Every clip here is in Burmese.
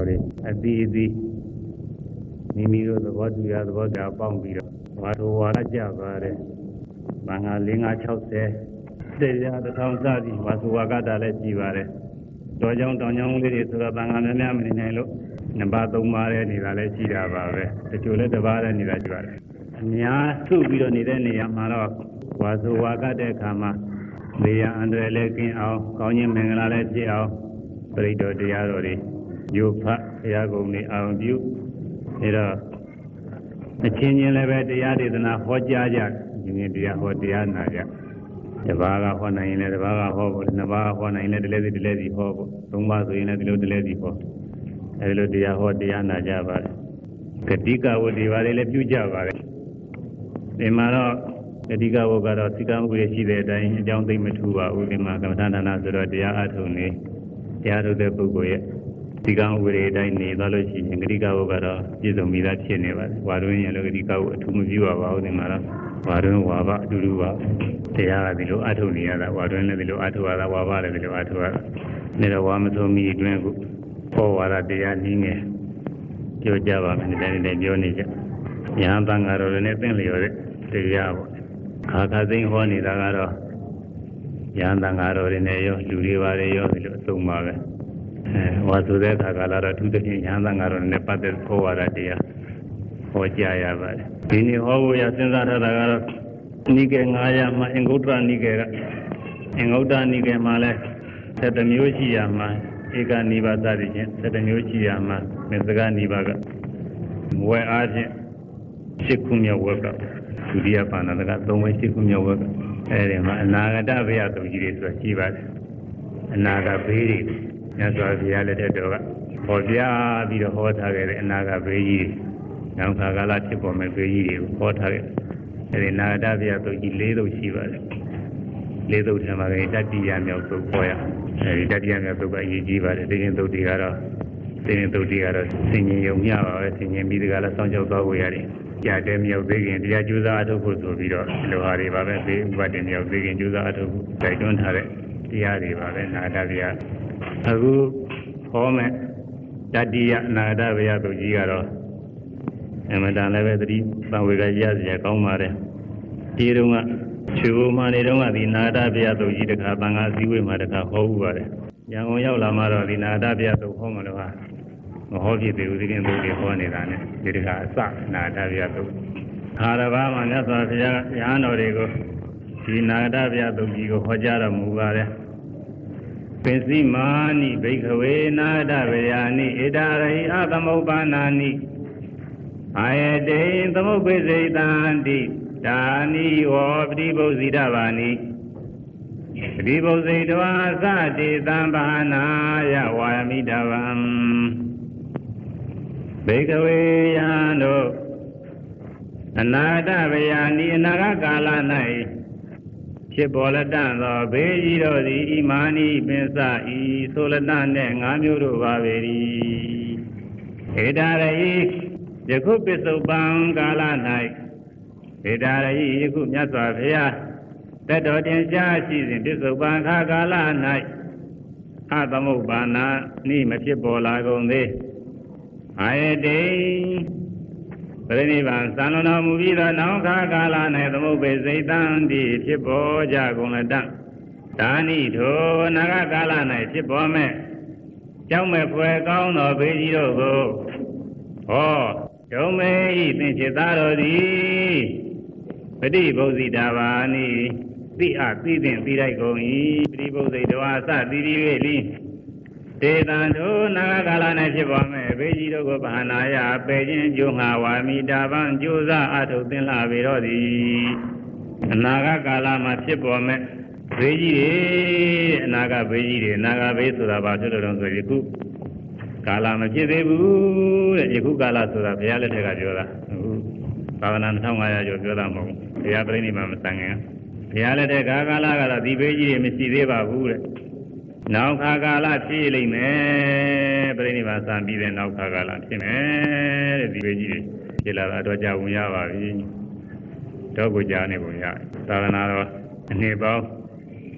တွေအသီးသီးမိမိတို့သဘောတူရသဘောတရားပေါင်းပြီးတော့ဝါတော်ဝါရကြပါတယ်။ဘာငါ560တရားတစ်ထောင်စသည်ဝါဆိုဝါကတာလည်းကြည်ပါတယ်။တော်ကြောင်တောင်ကြောင်လေးတွေဆိုတော့ဘာငါများများမနေနိုင်လို့နှစ်ပါးသုံးပါးတဲ့နေတာလည်းရှိတာပါပဲ။တချို့လည်းတစ်ပါးတဲ့နေတာရှိပါတယ်။အများစုပြီးတော့နေတဲ့နေရာမှာတော့ဝါဆိုဝါကတဲ့အခါမှာနေရာအန္တရာယ်လည်းကင်းအောင်ကောင်းခြင်းမင်္ဂလာလည်းဖြစ်အောင်ပရိတော်တရားတော်တွေယုဖတ်တရားကုန်တွေအောင်ပြုအဲတော့အချင်းချင်းလည်းပဲတရားဒေသနာဟောကြားကြဒီနေ့တရားဟောတရားနာကြတပါးကဟောနိုင်ရင်လည်းတပါးကဟောဖို့နှစ်ပါးဟောနိုင်ရင်လည်းတလဲစီဟောဖို့သုံးပါးဆိုရင်လည်းဒီလိုတလဲစီဟောအဲဒီလိုတရားဟောတရားနာကြပါတယ်ဂတိကဝတ်ဒီပါလေလည်းပြုကြပါတယ်ဒီမှာတော့ဂတိကဝတ်ကတော့စိကံဥပဒေရှိတဲ့အတိုင်းအကြောင်းသိမထူပါဘူးဒီမှာကမ္မဋ္ဌာန်းဌာနဆိုတော့တရားအထုံနေတရားထုတ်တဲ့ပုဂ္ဂိုလ်ရဲ့ဒီကံဥပဒေအတိုင်းနေသွားလို့ရှိရင်ဂတိကဝတ်ကတော့ပြည့်စုံပြီးသားဖြစ်နေပါတယ်ဝါတွင်းရလည်းဂတိကဝတ်အထူးမပြုပါဘူးဒီမှာတော့ဝါတွင်းဝါဘအတူတူပါတရားကဒီလိုအထုံနေရတာဝါတွင်းလည်းဒီလိုအထုရတာဝါဘလည်းဒီလိုအထုရတာနေတော့ဝါမဆုံးမီအတွင်းကိုဟောဝါဒတရားနည်းငယ်ပြောကြပါမယ်ဒီတိုင်းပြောနေကြညာတန်ဃာတော်တွေနဲ့သင်လျော်တဲ့တရားပေါ့ခါသိန်းဟောနေတာကတော့ညာတန်ဃာတော်တွေနဲ့ရောလူတွေပါတယ်ရောဒီလိုအဆုံးပါပဲဝါဆိုတဲ့အခါကလာတော့သူတည်းညာတန်ဃာတော်နဲ့ပတ်သက်ဟောဝါဒတရားဟောကြားရပါတယ်ဒီနေ့ဟောဖို့ရစဉ်းစားထားတာကတော့နိကေ900မှာအင်္ဂုတ္တရနိကေကအင်္ဂုတ္တနိကေမှာလဲ7မျိုးရှိရမှာဧကနိဗ္ဗာသတိချင်း7မျိုးရှိရမှာမေသကနိဗ္ဗာကဝဲအားဖြင့်8ခုမြောက်ဝက်ကဒုတိယပါဏာတက3ဝဲ8ခုမြောက်ဝက်ကအဲဒီမှာအနာဂတဘေယတုံကြီးတွေဆိုတာရှိပါတယ်အနာဂတ်ဘေးတွေမြတ်စွာဘုရားလက်ထက်တော်ကဟောပြပြီးတော့ဟောထားခဲ့တဲ့အနာဂတ်ဘေးကြီးနောက်ခါကာလဖြစ်ပေါ်မဲ့ဘေးကြီးတွေကိုဟောထားခဲ့အဲဒီအနာဂတဘေယတုံကြီး4သုတ်ရှိပါတယ်4သုတ်ထဲမှာတတိယမြောက်သုတ်ဟောရအဲဒီတတိယမြောက်သုတ်ကအရေးကြီးပါတယ်ဒီရင်သုတ်တွေကတော့ဆင်ញင်ယုံမျှပါပဲဆင်ញင်ပြီးတကလည်းစောင့်ကြောက်သွားဝေရတယ်ကြာတဲ့မြောက်သေးခင်တရားကျူးစာအထုတ်ဖို့ဆိုပြီးတော့ဒီလိုဟာတွေပါပဲဒီဥပဒေမြောက်သေးခင်ကျူးစာအထုတ်ဖို့တိုက်တွန်းထားတဲ့တရားတွေပါပဲနာဂတဗျာအခုဟောမဲ့တတိယနာဂတဗျာတို့ကြီးကတော့အမှန်တန်လည်းပဲသတိသံဝေကရစရာကောင်းပါတယ်ဒီတုန်းကချူမာနေတုန်းကဒီနာဂတဗျာတို့ကြီးတခါသံဃာစည်းဝေးမှာတခါဟောဥပါတယ်ရန်ကုန်ရောက်လာမှတော့ဒီနာဂတဗျာတို့ဟောမှလို့ဟာမဟောဖြစ်သေးဘူးဒီကနေ့တို့တွေဟောနေတာနဲ့ဒီတခါအစနာဂတဗျာတို့အာရဘာမှာမြတ်စွာဘုရားရဟန်းတော်တွေကိုဒီနာဂတဗျာတို့ကြီးကိုဟောကြားတော်မူပါတယ်ပစ္စည်းမာနိဘိက္ခဝေနာဂတဗျာနိဣဒာရိအသမုပ္ပါနာနိအာယတေသမုပ္ပိစေတံတိဒါနိဝောပတိပုဇိတဗာနိပတိပုဇိတဝါသတိသံဘာနာယဝါမိတဗံဘေကဝေယံတို့အနာဂတဗျာနိအနာဂတ်ကာလ၌ဖြစ်ပေါ်လက်တသောဘေးကြီးတို့သည်ဣမာနိပင်စဤဆိုလက်တနှင့်5မျိုးတို့ပါပေ၏ဧတာရိယခုပစ္စုပန်ကာလ၌ဧတာရိယခုမြတ်စွာဘုရားတတ်တော်တင်ရှားရှိစဉ်ပစ္စုပန်ခါကာလ၌အသမုပ္ပါဏနိမဖြစ်ပေါ်လာကုန်သေးအာယတေပရိနိဗ္ဗာန်သံလွန်တော်မူပြီးသောနောက်ခါကာလ၌သမုပ္ပေစိတ်တံတိဖြစ်ပေါ်ကြကုန်လတ္တဒါနိထိုအနာဂတ်ကာလ၌ဖြစ်ပေါ်မဲ့ကြောက်မဲ့ဖွယ်ကောင်းသောဘေးကြီးတို့ကိုဟောဒုံမေဤသင်္ချေသားတော်သည်ပฏิဘုဇိတာဘာနိသိအသိသင်သိလိုက်ကုန်၏ပฏิဘုဇိတဝါစတိတိဝေလိဒေသံတို့နာဂကာလ၌ဖြစ်ပေါ်မဲ့ဘေးကြီးတို့ကိုဘာနာယပေခြင်းကျိုးငါဝါမိတာပံကျိုးစားအထုတ်သင်လာပေတော့သည်အနာဂကာလမှာဖြစ်ပေါ်မဲ့ဘေးကြီးတွေအနာဂဘေးကြီးတွေအနာဂဘေးဆိုတာဘာဖြစ်လို့လဲဆိုရင်ယခုကာလမဖြစ်သေးဘူးတဲ့ယခုကာလဆိုတာဘုရားလက်ထက်ကပြောတာအခုသာသနာ2500ကျော်ပြောတာမဟုတ်ဘူးဘုရားပြိဋိမာမစံငင်ဘုရားလက်ထက်ကကာလကတော့ဒီဘေးကြီးတွေမရှိသေးပါဘူးတဲ့နောက်ခါကာလဖြစ်လိမ့်မယ်ပြိဋိမာစံပြီးတဲ့နောက်ခါကာလဖြစ်မယ်တဲ့ဒီဘေးကြီးတွေဖြစ်လာတော့ကြာဝင်ရပါပြီတော့ကိုကြာနေပုံရသာသနာတော်အနှစ်ပေါင်း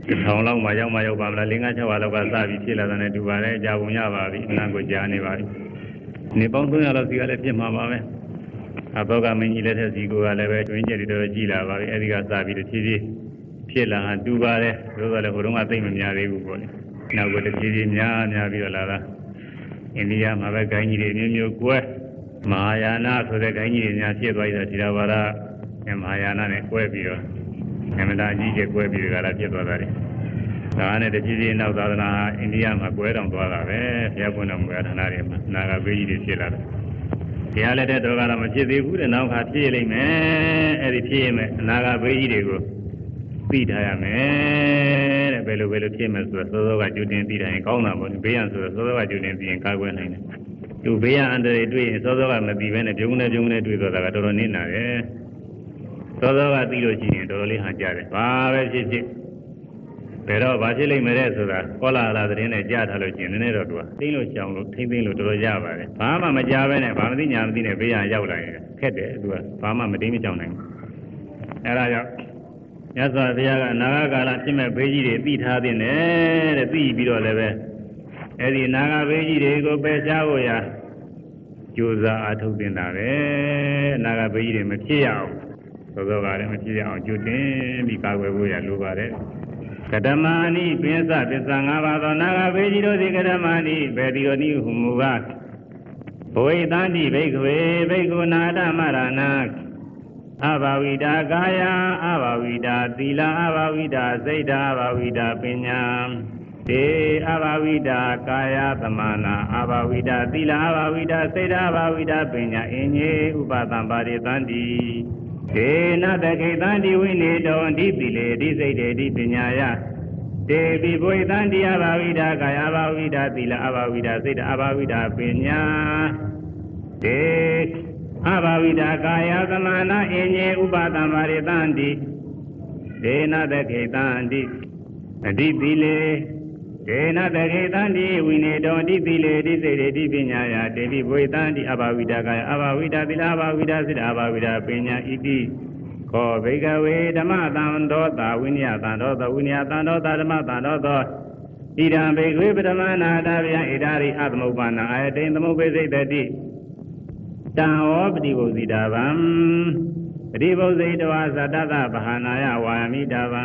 ထောင်လောက်မှရောက်ပါမလား5-6ပါလောက်ကစပြီးဖြစ်လာတဲ့တူပါတယ်ကြာပုံရပါပြီအနံ့ကိုကြားနေပါပြီနေပေါင်း300လောက်စီကလည်းဖြစ်မှာပါပဲအဘောကမင်းကြီးလက်ထက်စီကိုကလည်းပဲတွင်းကျက်တွေတော့ကြည်လာပါပြီအဲဒီကစပြီးတစ်ဖြည်းဖြည်းဖြစ်လာတူပါတယ်ဆိုတော့လည်းဟိုတုန်းကသိမများသေးဘူးပေါ့လေနောက်ကတစ်ဖြည်းဖြည်းများပြီးတော့လာတာအိန္ဒိယမှာပဲဂိုင်းကြီးတွေမျိုးကွဲမဟာယာနဆိုတဲ့ဂိုင်းကြီးတွေများဖြစ်သွားတဲ့ဒီတော်ဘာသာမဟာယာနနဲ့ကွဲပြီးတော့အမှန်တရားကြီးကျကွဲပြီးကြတာဖြစ်သွားတာလေဒါနဲ့တဖြည်းဖြည်းနောက်သာသနာအိန္ဒိယမှာကွဲတောင်သွားတာပဲဘုရားပွင့်တော်မူတဲ့ဌာနတွေမှာနာဂဘေးကြီးတွေဖြစ်လာတယ်ဘုရားလက်ထက်တော်ကတော့မဖြစ်သေးဘူးတဲ့နောက်ခါဖြစ်လိမ့်မယ်အဲ့ဒီဖြစ်ရင်အနာဂဘေးကြီးတွေကိုသိထားရမယ်တဲ့ဘယ်လိုဖြစ်မယ်ဆိုတော့သောကကျူတင်သိထားရင်ကောင်းတာပေါ့ဘေးရန်ဆိုတော့သောကကျူတင်သိရင်ကာကွယ်နိုင်တယ်သူဘေးရန်အန္တရာယ်တွေ့ရင်သောကမသိဘဲနဲ့ပြုံးနေတွေ့သွားတာကတော်တော်နင်းနာတယ်သောကသိလို့ရှိရင်တော်တော်လေးဟန်ကြတယ်ဘာပဲဖြစ်ဘယ်တော့ဘာဖြစ်လိမ့်မယ်တဲ့ဆိုတာကောလာလာသတင်းနဲ့ကြားထားလို့ရှိရင်နည်းနည်းတော့သူကသိလို့ကြောင်လို့ထိမ့်သိလို့တော်တော်ရပါတယ်ဘာမှမကြားပဲနဲ့ဘာမသိညာမသိနဲ့ဘေးရန်ရောက်လာရင်ခက်တယ်သူကဘာမှမသိမကြောင်နိုင်ဘူးအဲဒါကြောင့်မြတ်စွာဘုရားကအနာဂတ်ကာလဖြစ်မဲ့ဘေးကြီးတွေသိထားတဲ့တဲ့သိပြီးတော့လည်းပဲအဲဒီအနာဂတ်ဘေးကြီးတွေကိုပယ်ရှားဖို့ရာကြိုးစားအားထုတ်တင်တာပဲအနာဂတ်ဘေးကြီးတွေမဖြစ်ရအောင်သောကလည်းမဖြစ်ရအောင်ကြိုတင်ပြီးကာကွယ်ဖို့ရလိုပါတယ်ကတမဏိပိသသစ္စာ၅ပါးသောနာဂဘေကြီးတို့သည်ကတမဏိဘေတိယောနိဟုမူကားဘဝိတန္တိဘိက္ခဝေဘိက္ခုနာတမရဏအဘဝိတာကာယအဘဝိတာသီလအဘဝိတာစိတ်ဓာအဘဝိတာပညာတေအဘဝိတာကာယသမနာအဘဝိတာသီလအဘဝိတာစိတ်ဓာအဘဝိတာပညာအင်္ဂေဥပသံပါရိသန္တိဒေနတခိတံဒီဝိနေတောဒီပိလေဒီစိတ်တေဒီပညာယတေပိဘဝိတံဒီအဘဝိတာကာယအဘဝိတာသီလအဘဝိတာစိတ်အဘဝိတာပညာတေအဘဝိတာကာယသမနာအင်္ဂေဥပသံပါရိသန္တိဒေနတခိတံဒီအဒီပိလေဒေနတခိတံဒီဝိနေတောဒီပိလေဒီစိတ်တေဒီပညာယတေပိဘဝိတံဒီအဘဝိတာကာယအဘဝိတာသီလအဘဝိတာစိတ်အဘဝိတာပညာဣတိခောဘိကဝေဓမ္မသံသောတာဝိနည်းသံသောတာဝိနည်းသံသောတာဓမ္မသံသောသောဣဒံဘိကဝေပထမနာတာဗျံဣဒာရိအသမုပ္ပါဏအာယတိန်သမုပ္ပေစိတ်တိတံဟောပฏิဘုဇိတာဗံပฏิဘုဇိတဝါသတ္တသဗဟာနာယဝါမိတာဗံ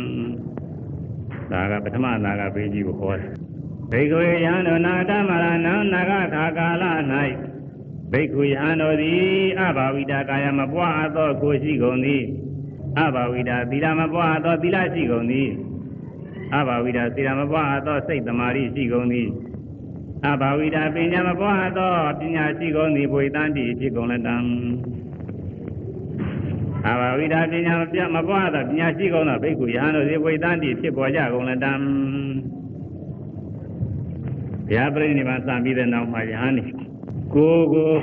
ဒါကပထမနာဂဘေးကြီးကိုဟောတယ်ဘိကဝေယံတို့နာတမရဏံနာဂခါကာလ၌ဘိက္ခုယံတို့သည်အဘာဝိတာကာယမပွားသောကိုရှိကုန်သည်အဘာဝိတာသီလမပွားသောသီလရှိကုန်သည်အဘာဝိတာသီလမပွားသောစိတ်တမာရီရှိကုန်သည်အဘာဝိတာပညာမပွားသောပညာရှိကုန်သည်ဘဝိတန္တိဖြစ်ကုန်လက်တံအဘာဝိတာပညာမပွားသောပညာရှိကုန်သောဘိက္ခုယံတို့သည်ဘဝိတန္တိဖြစ်ပေါ်ကြကုန်လက်တံဘုရားပြိဋိဘံစံပြီးတဲ့နောက်မှာယဟန်ကို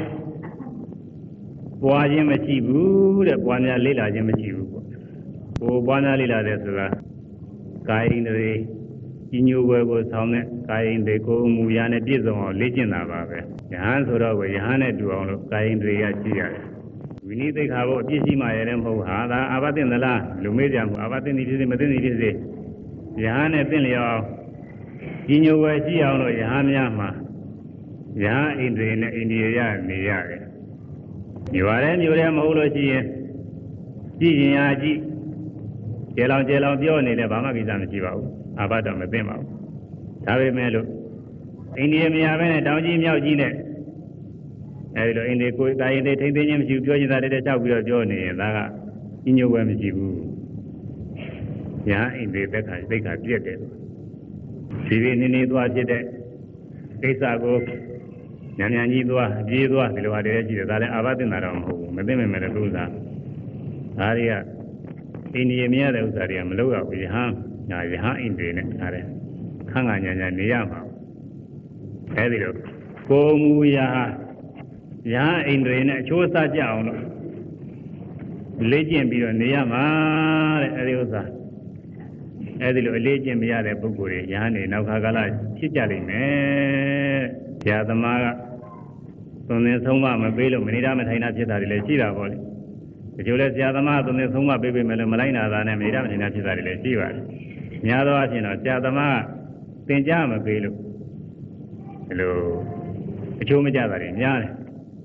ပွားခြင်းမရှိဘူးတဲ့ပွားများလေ့လာခြင်းမရှိဘူးပေါ့ကိုပွားများလေ့လာတယ်ဆိုတာကာယိန္ဒြေကြီးညိုွယ်ကိုဆောင်တဲ့ကာယိန္ဒြေကိုအမူအရာနဲ့ပြည့်စုံအောင်လေ့ကျင့်တာပါပဲယဟန်ဆိုတော့ယဟန်နဲ့တူအောင်လို့ကာယိန္ဒြေရရှိရတယ်ဝိနည်းသိက္ခာဘုအပြည့်ရှိမှရတဲ့မဟုတ်ဟာဒါအာဘသိင်္သလားလူမေးကြမှုအာဘသိင်္တိဖြစ်စေမသိင်္တိဖြစ်စေယဟန်နဲ့သိလျော်ကြီးညိုွယ်ရှိအောင်လို့ယဟန်များမှာယဟန်ဣန္ဒြေနဲ့အိန္ဒိယရနေရတယ်မြို့ရဲမဟုတ်လို့ရှိရင်ကြည့်ရင်အားကြည့်ကျေလောင်ပြောနေတယ်ဘာမှကိစ္စမရှိပါဘူးအာဘတော့မသိပါဘူးဒါပေမဲ့လို့အိန္ဒိယမရဘဲနဲ့တောင်ကြီးမြောက်ကြီးနဲ့အဲဒီလိုအိန္ဒိကိုတာရင်ထိမ့်သိချင်းမရှိဘူးပြောချင်တာတည်းချောက်ပြီးတော့ပြောနေရင်ဒါကကြီးညိုပဲမရှိဘူးယဟန်ဣန္ဒိသက်ခါပြည့်တယ်ဒီနေသွားဖြစ်တဲ့ကိစ္စကိုညံကြီးသွားပြေးသွားဒီလိုဟာတည်းရှိတယ်ဒါလည်းအာဘသင်တာတော့မဟုတ်ဘူးမသိမဲ့လည်းသူ့စားဒါတွေကအိန္ဒိယမရတဲ့ဥစ္စာတွေကမလုပ်ရဘူးယဟန်အိန္ဒိနဲ့ဒါလည်းခန့်ခါညာနေရမှာအဲဒီလိုကိုမူရာယဟန်အိန္ဒိနဲ့အချိုးစားကြအောင်လို့လေ့ကျင့်ပြီးတော့နေရမှာတဲ့အဲဒီဥစ္စာအဲဒီလိုအလေးကျင့်မရတဲ့ပုဂ္ဂိုလ်တွေယဟန်နေနောက်ခါကာလဖြစ်ကြလိမ့်မယ်ဆရာသမားကသွန်သင်ဆုံးမမပေးလို့မနေတာမထိုင်တာဖြစ်တာတွေလည်းရှိတာပေါ့လေဒီလိုလဲဆရာသမားသွန်သင်ဆုံးမပေးပေးမယ်လို့မလိုက်နာတာနဲ့မနေတာမထိုင်တာဖြစ်တာတွေလည်းရှိပါတယ် nhà đó thì nó cha ta mà tiền cha mà về luôn rồi chú mới cha đấy nhà này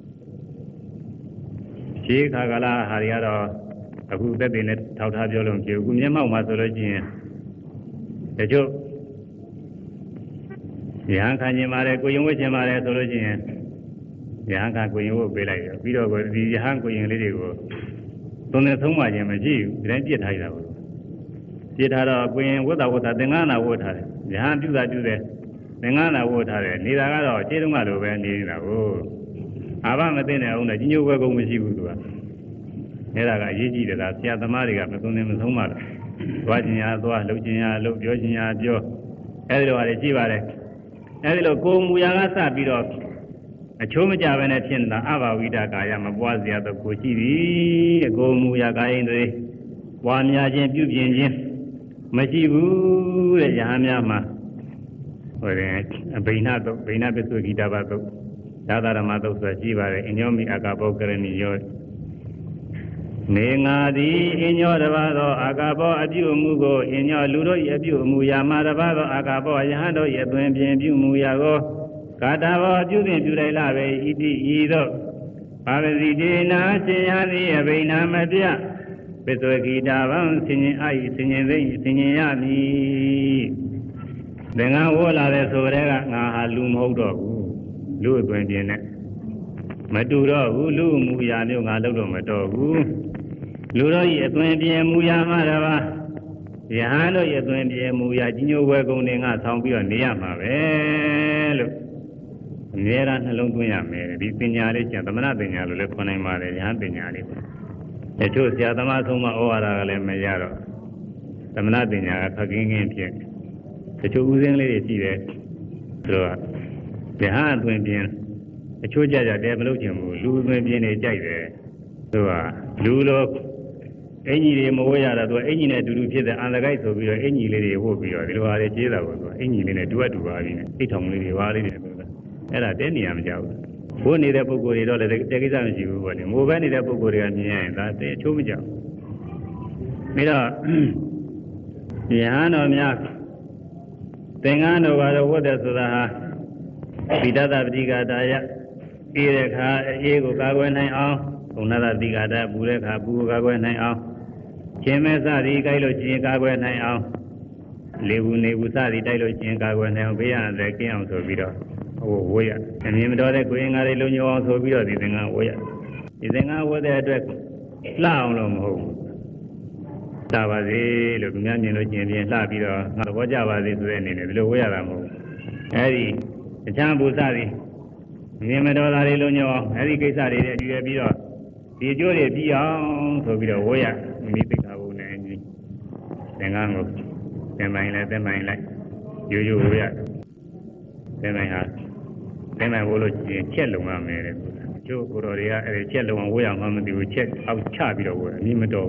chỉ khá là hà địa đó aku tết này thao thao cho luôn chứ cũng nhớ mau mà rồi chứ để chú nhà khá nhiều mà đấy cô dùng cái mà đấy rồi chứ nhà khá cô dùng về lại bây giờ cô đi nhà cô dùng lấy đi cô tôi nên sống mà chứ mà chỉ đến chết hay đâu chết hay đó cô dùng vô tàu tiếng Anh nào vô thay nhà chú đấy tiếng Anh nào vô thay đi ra cái đó chết đúng mà rồi đi nào à ba mấy tên này ông này chỉ nhiều cái công việc chịu được thế là cái gì đấy là xe tama đi gặp tôi nên mình sống mà qua nhà tôi lúc nhà lúc vô nhà vô cái đó là chỉ vậy đấy cái đó cô mua nhà cái sao bị đó chỗ mà cha bên này thiên là à vào cái cái mà qua giờ đó cô chỉ đi cô mua nhà cái này qua nhà trên biểu diễn trên mà chỉ vui để nhà nhà mà rồi bên nào biết tôi kita vào tôi Dada Rama Dau Sachi Vare, Inyomi Agabo Karaniyo. Nengadi, Inyo Ravado, Agabo, Abu Mugo, Inyo Ludo, Yabu Muyama Ravado, Agabo, Yahado, Yabun, Muyago, Kadavo, Judin Judela, Idi, Ido, Pavadina, Sayani, Avena Madia, Petrogida, singing I, singing Yami. Then I will have a Sorega, Halum Hodo. Lu tuần tiền này, mà tu đó lu mua nhà nếu ngã đâu mà to lu đó vậy tuần tiền mua nhà mà đó ba, nhà đó vậy tuần tiền mua nhà chỉ nhiều quay công này ngã xong bây giờ nhà mà về lu, nhà ra nó lông tuần nhà mẹ đi tiền nhà đấy chẳng tao mà tiền nhà lu con này mà đấy nhà tiền nhà đấy, để cho xe tao mà xong mà ô ra cái này nhà đó, tao mà tiền nhà khác cái nghe chuyện, để cho u dương lấy gì đấy, rồi nhà tuần tiền, chỗ cha cha để mà lúc chiều lu tuần tiền này chạy về, rồi lu lo, anh đi mua về là tôi anh này đủ phía dưới ăn cái số bây giờ anh lấy hộ bây giờ thì lo để chế tạo rồi, anh này đua đi này, ít thòng lấy hoa đi này, cái là tên gì mà cháu, bố này đã bố đi đó là cái sao mà chịu vậy, mua cái này đã bố đi ăn như này, là thế chỗ mới cháu, bây giờ nhà nó nhà, tiếng Anh nó vào đâu có được rồi ha. Bidada Brigada, Ereka, Ego Gagway Now, Unada Brigada, Bureka, Bugaway Now, Chemesa, Gailo Gagway Now, Levu Nebusari, Dilo Gagway Now, Bea, the King of Sobiro, oh, Woya, and him daughter going at Elunio on Sobiro, the thing out Woya. The thing out with the address, Lao Long Home. Tavazi, Lumian, Labiro, not what Java is in the Loya. Eddie. Chambu Sari, Nimedola Luno, every case I did, you have been the jury beyond so be the Woya, Mipik Habu Nangi, Tangango, then my life, you Woya, then I had, then I will check on me, Joe Coria, a cello on Woya, Mamma, you check out Chabi over, Nimedo,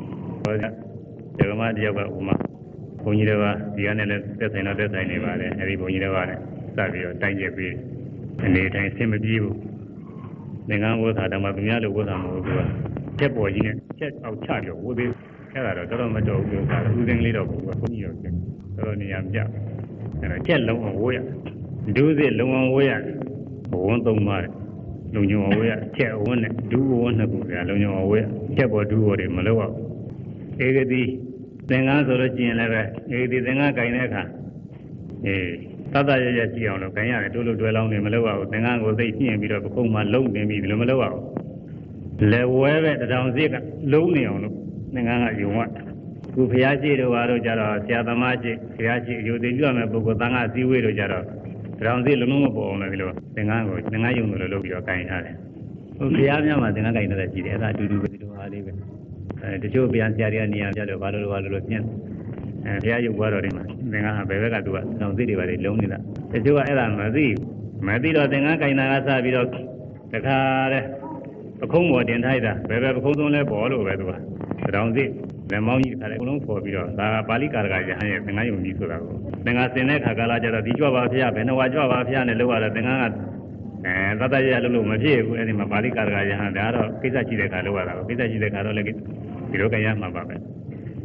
the Ramadia Uma, Ponideva, the analyst, that's another time, every Ponideva. Savio, Tangier, and they time same with you. The gun was at a Mabina was on Chep was in it, check out Chadio, would be Carrara, Dolomato, losing little for New York, Colonial Jap, and a cello on Woya. Do the long way, one don't matter. Long you away, check one, do one of the long away, check or do what in Malawa. Egadi, then answer the Gin level, Egadi, then I can. Eh. Tata ya chiအောင်လို့ခံရတယ်တို့လို့တွဲလောင်းနေမလို့ပါဘူးသင်္ကန်းကိုသိပြင်းပြီးတော့ပခုံးမှာလုံးနေပြီလို့မလို့ပါဘူးလေဝဲပဲတထောင်စစ်ကလုံးနေအောင်လို့သင်္ကန်းကယုံကခုဖျားရှိတို့ဘာတို့ကြတော့ဆရာသမားရှိဖျားရှိယူသိပြမယ်ပုဂ္ဂိုလ်သံဃာစည်းဝေးတို့ကြတော့တထောင်စစ်လုံးလုံးမပေါ်အောင်လို့ဒီလိုသင်္ကန်းကိုသင်္ကန်းယုံလို့လုပ်ပြီးတော့ကင်ထားတယ်ဟိုဖျားများမှာသင်္ကန်းကင်တဲ့ရှိတယ်အဲ့ဒါအတူတူပဲဒီလိုဟာလေးပဲတချို့ဗျာဆရာတွေကနေရာပြတော့ဘာလို့ပြင်းဘုရားရုပ်ဘွားတော်တွေမှာသင်္ကန်းဟာဘယ်ဘက်ကသူကတောင်စိတ်တွေပါလေလုံးနေတာတချို့ကအဲ့ဒါမသိတော့သင်္ကန်းကင်တာကစပြီးတော့တခါတဲ့ပခုံးပေါ်တင်ထိုက်တာဘယ်ပခုံးသုံးလဲပေါ်လို့ပဲသူကတောင်စိတ်လက်မောင်းကြီးခါတယ်အကုန်လုံးပေါ်ပြီးတော့ဒါကပါဠိကာရကရဟန်းရဲ့သင်္ကန်းယုံကြီးဆိုတာကိုသင်္ကန်းစင်တဲ့ခါကာလကျတော့ဒီကြွပါဖျားဘယ်နှဝါကြွပါဖျားနဲ့လောက်ရတော့သင်္ကန်းကသတ္တရလို့မဖြစ်ဘူးအဲ့ဒီမှာပါဠိကာရကရဟန်းဒါကတော့ကိစ္စရှိတဲ့ခါလောက်ရတာကိုကိစ္စရှိတဲ့ခါတော့လည်းဒီလိုကြရမှာပါပဲ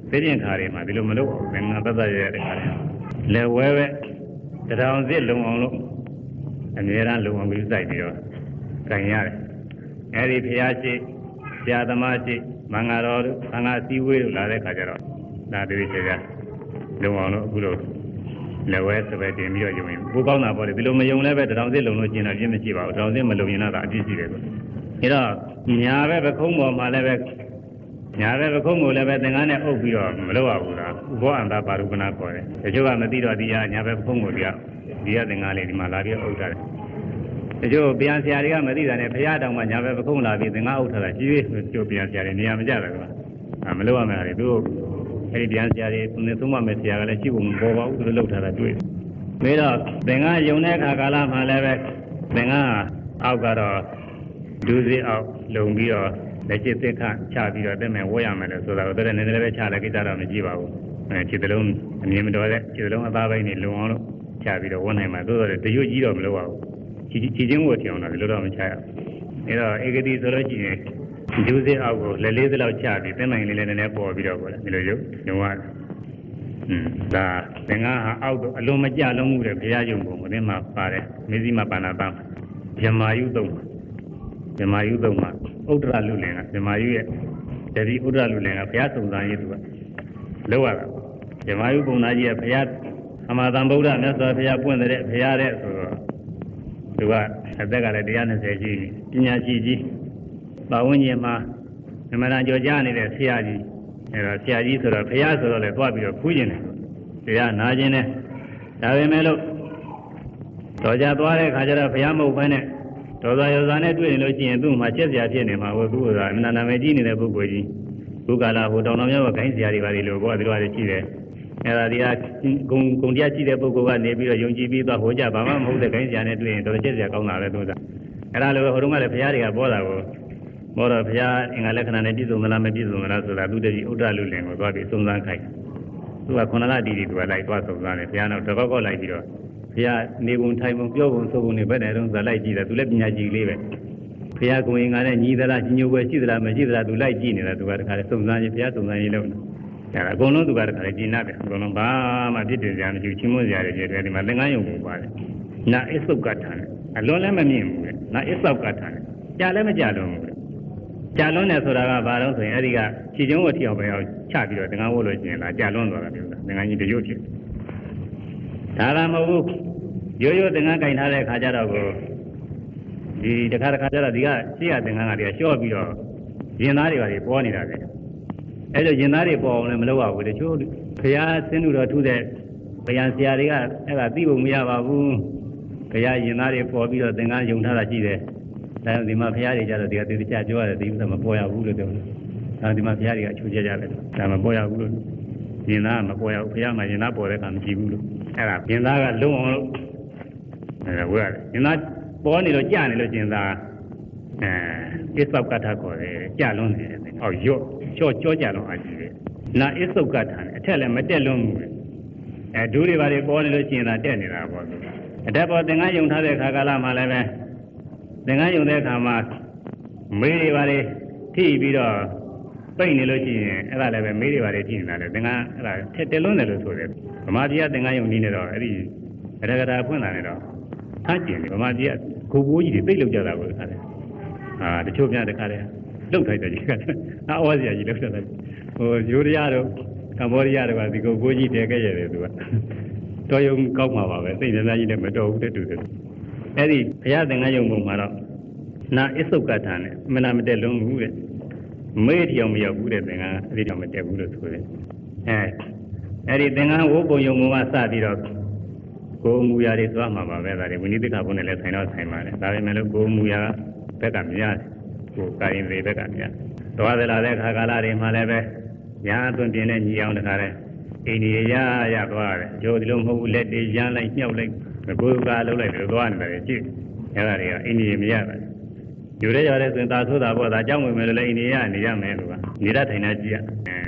သိရင်ခါတွေမှာဒီလိုမလုပ်ဘူးငါသက်သက်ရတဲ့ခါတွေလဲဝဲပဲတောင်စစ်လုံအောင်လို့အများအားလုံအောင်ပြီးစိုက်ပြီးတော့ကန်ရတယ်အဲဒီဖျားရှိဆရာသမားရှိမင်္ဂတော်တို့သံဃာစည်းဝေးတို့လာတဲ့ခါကျတော့ဒါတွေချေချာလုံအောင်လို့အခုလို့လဲဝဲစပယ်တင်ပြီးတော့ယုံရင်ကိုကောင်းတာပေါ့လေဒီလိုမယုံလည်းပဲတောင်စစ်လုံလို့ကျင်တာပြင်းမရှိပါဘူးတောင်စစ်မလုံရင်တော့အပြစ်ရှိတယ်ကွအဲတော့ညာပဲပခုံးပေါ်မှာလည်းပဲညာပဲပခုံးကိုလည်းပဲသင်္ကန်းနဲ့အုပ်ပြီးတော့မလုပ်ရဘူးလားဥဘောအန္တပါရုပနာခေါ်တယ်တချို့ကမသိတော့ဒီကညာပဲပခုံးကိုဒီကသင်္ကန်းလေးဒီမှာလာပြီးအုပ်ထားတယ်တချို့ပြန်ဆရာတွေကမသိတာနဲ့ဘုရားတောင်မှညာပဲပခုံးလာပြီးသင်္ကန်းအုပ်ထားတာကြီးကြီးကျိုးပြန်ဆရာတွေနေရာမကျတယ်ကွာမလုပ်ရမယ်လေသူအဲဒီပြန်ဆရာတွေသူသုံးမမဲ့ဆရာကလည်းရှိဖို့မပေါ်ပါဘူးသူလုပ်ထားတာတွေ့တယ်ပြီးတော့သင်္ကန်းယုံတဲ့အခါကာလမှာလည်းပဲသင်္ကန်းအောက်ကတော့ဒုစရအောက်လုံပြီးတော့လက်ရှိသစ်ခချပြီးတော့တက်မယ်ဝတ်ရမယ်လို့ဆိုတာကိုတည်းနည်းနည်းပဲချလိုက်ကြတော့မကြည့်ပါဘူးခြေသလုံးအမြင်မတော်တဲ့ခြေသလုံးအသားပိုင်းတွေလုံအောင်လို့ချပြီးတော့ဝတ်နိုင်မှာသို့တော်တရွတ်ကြီးတော့မလုပ်ပါဘူးခြေချင်းဝတ်ထအောင်တော့ဒီလိုတော့မချရဘူးအဲတော့ဧကတိဆိုလို့ရှိရင်ဒုစရအောက်ကိုလက်လေးစလောက်ချပြီးတက်နိုင်လေးလည်းနည်းနည်းပေါ်ပြီးတော့ပေါ့လေဒီလိုရုပ်လုံရတယ်ဒါသင်္ကန်းဟာအောက်တော့အလုံးမကြလုံးမှုတဲ့ဘုရားယုံပုံမင်းမှာပါတယ်မေဇိမပါဏပံဇမာယုသုံးဇမာယုသုံးမှာဥဒ္ဒရလူလင်ကဇမာယုရဲ့တတိဥဒ္ဒရလူလင်ကဘုရားစုံစမ်းရေးသူကလောက်ရတာဇမာယုပုံသားကြီးကဘုရားအမသာဗုဒ္ဓမြတ်စွာဘုရားပွင့်တဲ့ဘုရားတဲ့ဆိုတော့သူကအသက်ကလည်း120ရှိပညာရှိကြီးပါဝန်းကျင်မှာအမှန်တန်ကြော်ကြားနေတဲ့ဆရာကြီးအဲတော့ဆရာကြီးဆိုတော့ဘုရားဆိုတော့လည်းသွားပြီးတော့ခူးကျင်တယ်တရားနာကျင်တယ်ဒါပေမဲ့လို့တော်ကြသွားတဲ့ခါကျတော့ဘုရားမဟုတ်ဘဲနဲ့တော်သာရောသာနဲ့တွေ့နေလို့ရှိရင်သူ့မှာချက်စရာဖြစ်နေမှာဟိုသူ့ကအနန္တမယ်ကြီးနေတဲ့ပုဂ္ဂိုလ်ကြီးဘုကာလာဟိုတောင်တော်များကဂိုင်းဆရာတွေပါလေလို့ဘောဒီလိုအားရှိတယ်အဲဒါဒီကဂုံတရားရှိတဲ့ပုဂ္ဂိုလ်ကနေပြီးတော့ယုံကြည်ပြီးတော့ဟိုကြဘာမှမဟုတ်တဲ့ဂိုင်းဆရာနဲ့တွေ့ရင်တော်ချက်စရာကောင်းတာပဲသူကအဲဒါလိုပဲဟိုတုန်းကလည်းဘုရားတွေကပေါ်တာကိုဘောတော့ဘုရားအင်္ဂါလက္ခဏာနဲ့ပြည့်စုံမလားမပြည့်စုံမလားဆိုတာသူတည်းဥဒ္ဒလူလင်ကိုသွားပြီးစုံစမ်းခိုင်းသူက9လတီတီသူကလိုက်သွားစုံစမ်းတယ်ဘုရားတော့တကောက်ကောက်လိုက်ပြီးတော့ဘုရားနေပုံထိုင်ပုံပြောပုံဆိုပုံတွေဘယ်နဲ့တော့ဇာလိုက်ကြည့်တယ်သူလည်းပညာကြီးလေးပဲဘုရားကိုရင်ကလည်းညီသလားညီညိုွယ်ရှိသလားမရှိသလားသူလိုက်ကြည့်နေတာသူကတခါလေစုံစမ်းရေးဘုရားစုံစမ်းရေးလုပ်နေတယ်အကုန်လုံးသူကတခါလေကျင့်တယ်အကုန်လုံးဘာမှပြစ်တင်ကြမရှိဘူးချင်းမွန်းကြရတယ်ပြတယ်ဒီမှာသင်္ကန်းယုံပုံပါတယ်နာအစ္ဆုတ်ကထာနဲ့အလွန်လည်းမမြင်ဘူးလေနာအစ္ဆုတ်ကထာနဲ့ကြာလည်းမကြာလုံးဘူးကြာလွန်းတယ်ဆိုတာကဘာလို့ဆိုရင်အဲဒီကခြေကျုံးကိုထီအောင်ပဲအောင်ချပြီးတော့သင်္ကန်းဝတ်လို့ကျင်လာကြာလွန်းသွားတာပြောတာသင်္ကန်းကြီးတရွတ်ဖြစ်ဒါကမဟုတ်ဘူးရိုးရိုးသင်္ကန်းကင်ထားတဲ့ခါကျတော့ကိုဒီတခါကျတော့ဒီကရှေ့ကသင်္ကန်းကတည်းကလျှော့ပြီးတော့ရင်သားတွေပါတွေပေါ်နေတာပဲအဲလိုရင်သားတွေပေါ်အောင်လည်းမလုပ်ရဘူးတချို့ဘုရားဆင်းလို့တော့ထူးတဲ့ဘုရားဆရာတွေကအဲ့ဒါသိဖို့မရပါဘူးဘုရားရင်သားတွေပေါ်ပြီးတော့သင်္ကန်းယုံထားတာရှိတယ်ဒါဒီမှာဘုရားတွေကြတော့ဒီကသေချာပြောရတယ်ဒီဥစ္စာမပေါ်ရဘူးလို့ပြောတယ်ဒါဒီမှာဘုရားတွေကအချိုးကျကြတယ်ဒါမပေါ်ရဘူးလို့ရင်သားမပေါ်ရဘူးဘုရားမှာရင်သားပေါ်တဲ့အခါမရှိဘူးလို့အဲ့ဒါရင်သားကလုံးအောင်လို့အဲဝဲရတယ်ရင်သားပေါ်နေလို့ကြာနေလို့ကျင်သားအစ္ဆုတ်ကထာခေါ်တယ်ကြာလွန်းနေတယ်ဟောရော့ချော့ကြောကြလွန်းအားကြီးတယ်နာအစ္ဆုတ်ကထာနဲ့အထက်လည်းမတက်လွန်းဘူးဒူးတွေပါတွေပေါ်နေလို့ကျင်သားတက်နေတာပေါ့အတက်ပေါ်သင်္ကန်းယုံထားတဲ့ခါကာလမှာလည်းပဲသင်္ကန်းယုံတဲ့အခါမှာမေးတွေပါလေထိပြီးတော့ပိတ်နေလို့ရှိရင်အဲ့ဒါလည်းပဲမေးတွေပါလေထိနေတာလေသင်္ကန်းအဲ့ဒါထက်တက်လွန်းတယ်လို့ဆိုတယ်ဗမာပြည်ကသင်္ကန်းယုံနေတော့အဲ့ဒီအရကတာဖွင့်လာနေတော့ထားကျင်တယ်ဗမာပြည်ကကိုဘိုးကြီးတွေသိလောက်ကြတာကိုခါတယ်တချို့များတခါတယ်လှုပ်ထိုက်တယ်ကြီးကအော်စရာကြီးလှုပ်တယ်ဟိုယူရီးယားတို့ကမ္ဘောဒီးယားတို့ကဒီကိုဘိုးကြီးတည်ခဲ့ရတယ်သူကတော်ရုံကောက်မှာပါပဲသိနေသားကြီးလည်းမတော်ဘူးတဲ့တူတယ်အဲ့ဒီဘုရားသင်္ကန်းယုံပုံမှာတော့နာအစ္ဆုတ်ကထာနဲ့မနာမတက်လုံးဘူးတဲ့မေးတရားမရောက်ဘူးတဲ့သင်္ကန်းအဲ့ဒီတော့မတက်ဘူးလို့ဆိုတယ်အဲ့ဒီသင်္ကန်းဝုတ်ပုံယုံပုံကစပြီးတော့ကိုယ်မူရာတွေသွားမှာပါပဲဒါတွေဝိနည်းသိက္ခာပုဒ်နဲ့လည်းဆိုင်တော့ဆိုင်ပါတယ်ဒါပေမဲ့လို့ကိုယ်မူရာဘက်ကများကိုယ်ကာယင်တွေဘက်ကများသွားသလားတဲ့ခါကာလတွေမှာလည်းပဲညာအသွင်ပြင်းနဲ့ညီအောင်တခါလဲအိန္ဒိယရသွားတယ်ကျိုးဒီလိုမဟုတ်ဘူးလက်တွေရမ်းလိုက်ညှောက်လိုက်ကိုယ်ကလှုပ်လိုက်တယ်သွားနေတယ်ကြည့်အဲ့ဒါတွေကအိန္ဒိယမရပါဘူးယူရဲကြတဲ့ဆိုရင်သာဆိုးတာပေါ့ဒါကြောင့်ဝင်မယ်လို့လည်းအိန္ဒိယနေရမယ်လို့ကနေရထိုင်နေကြည့်ရ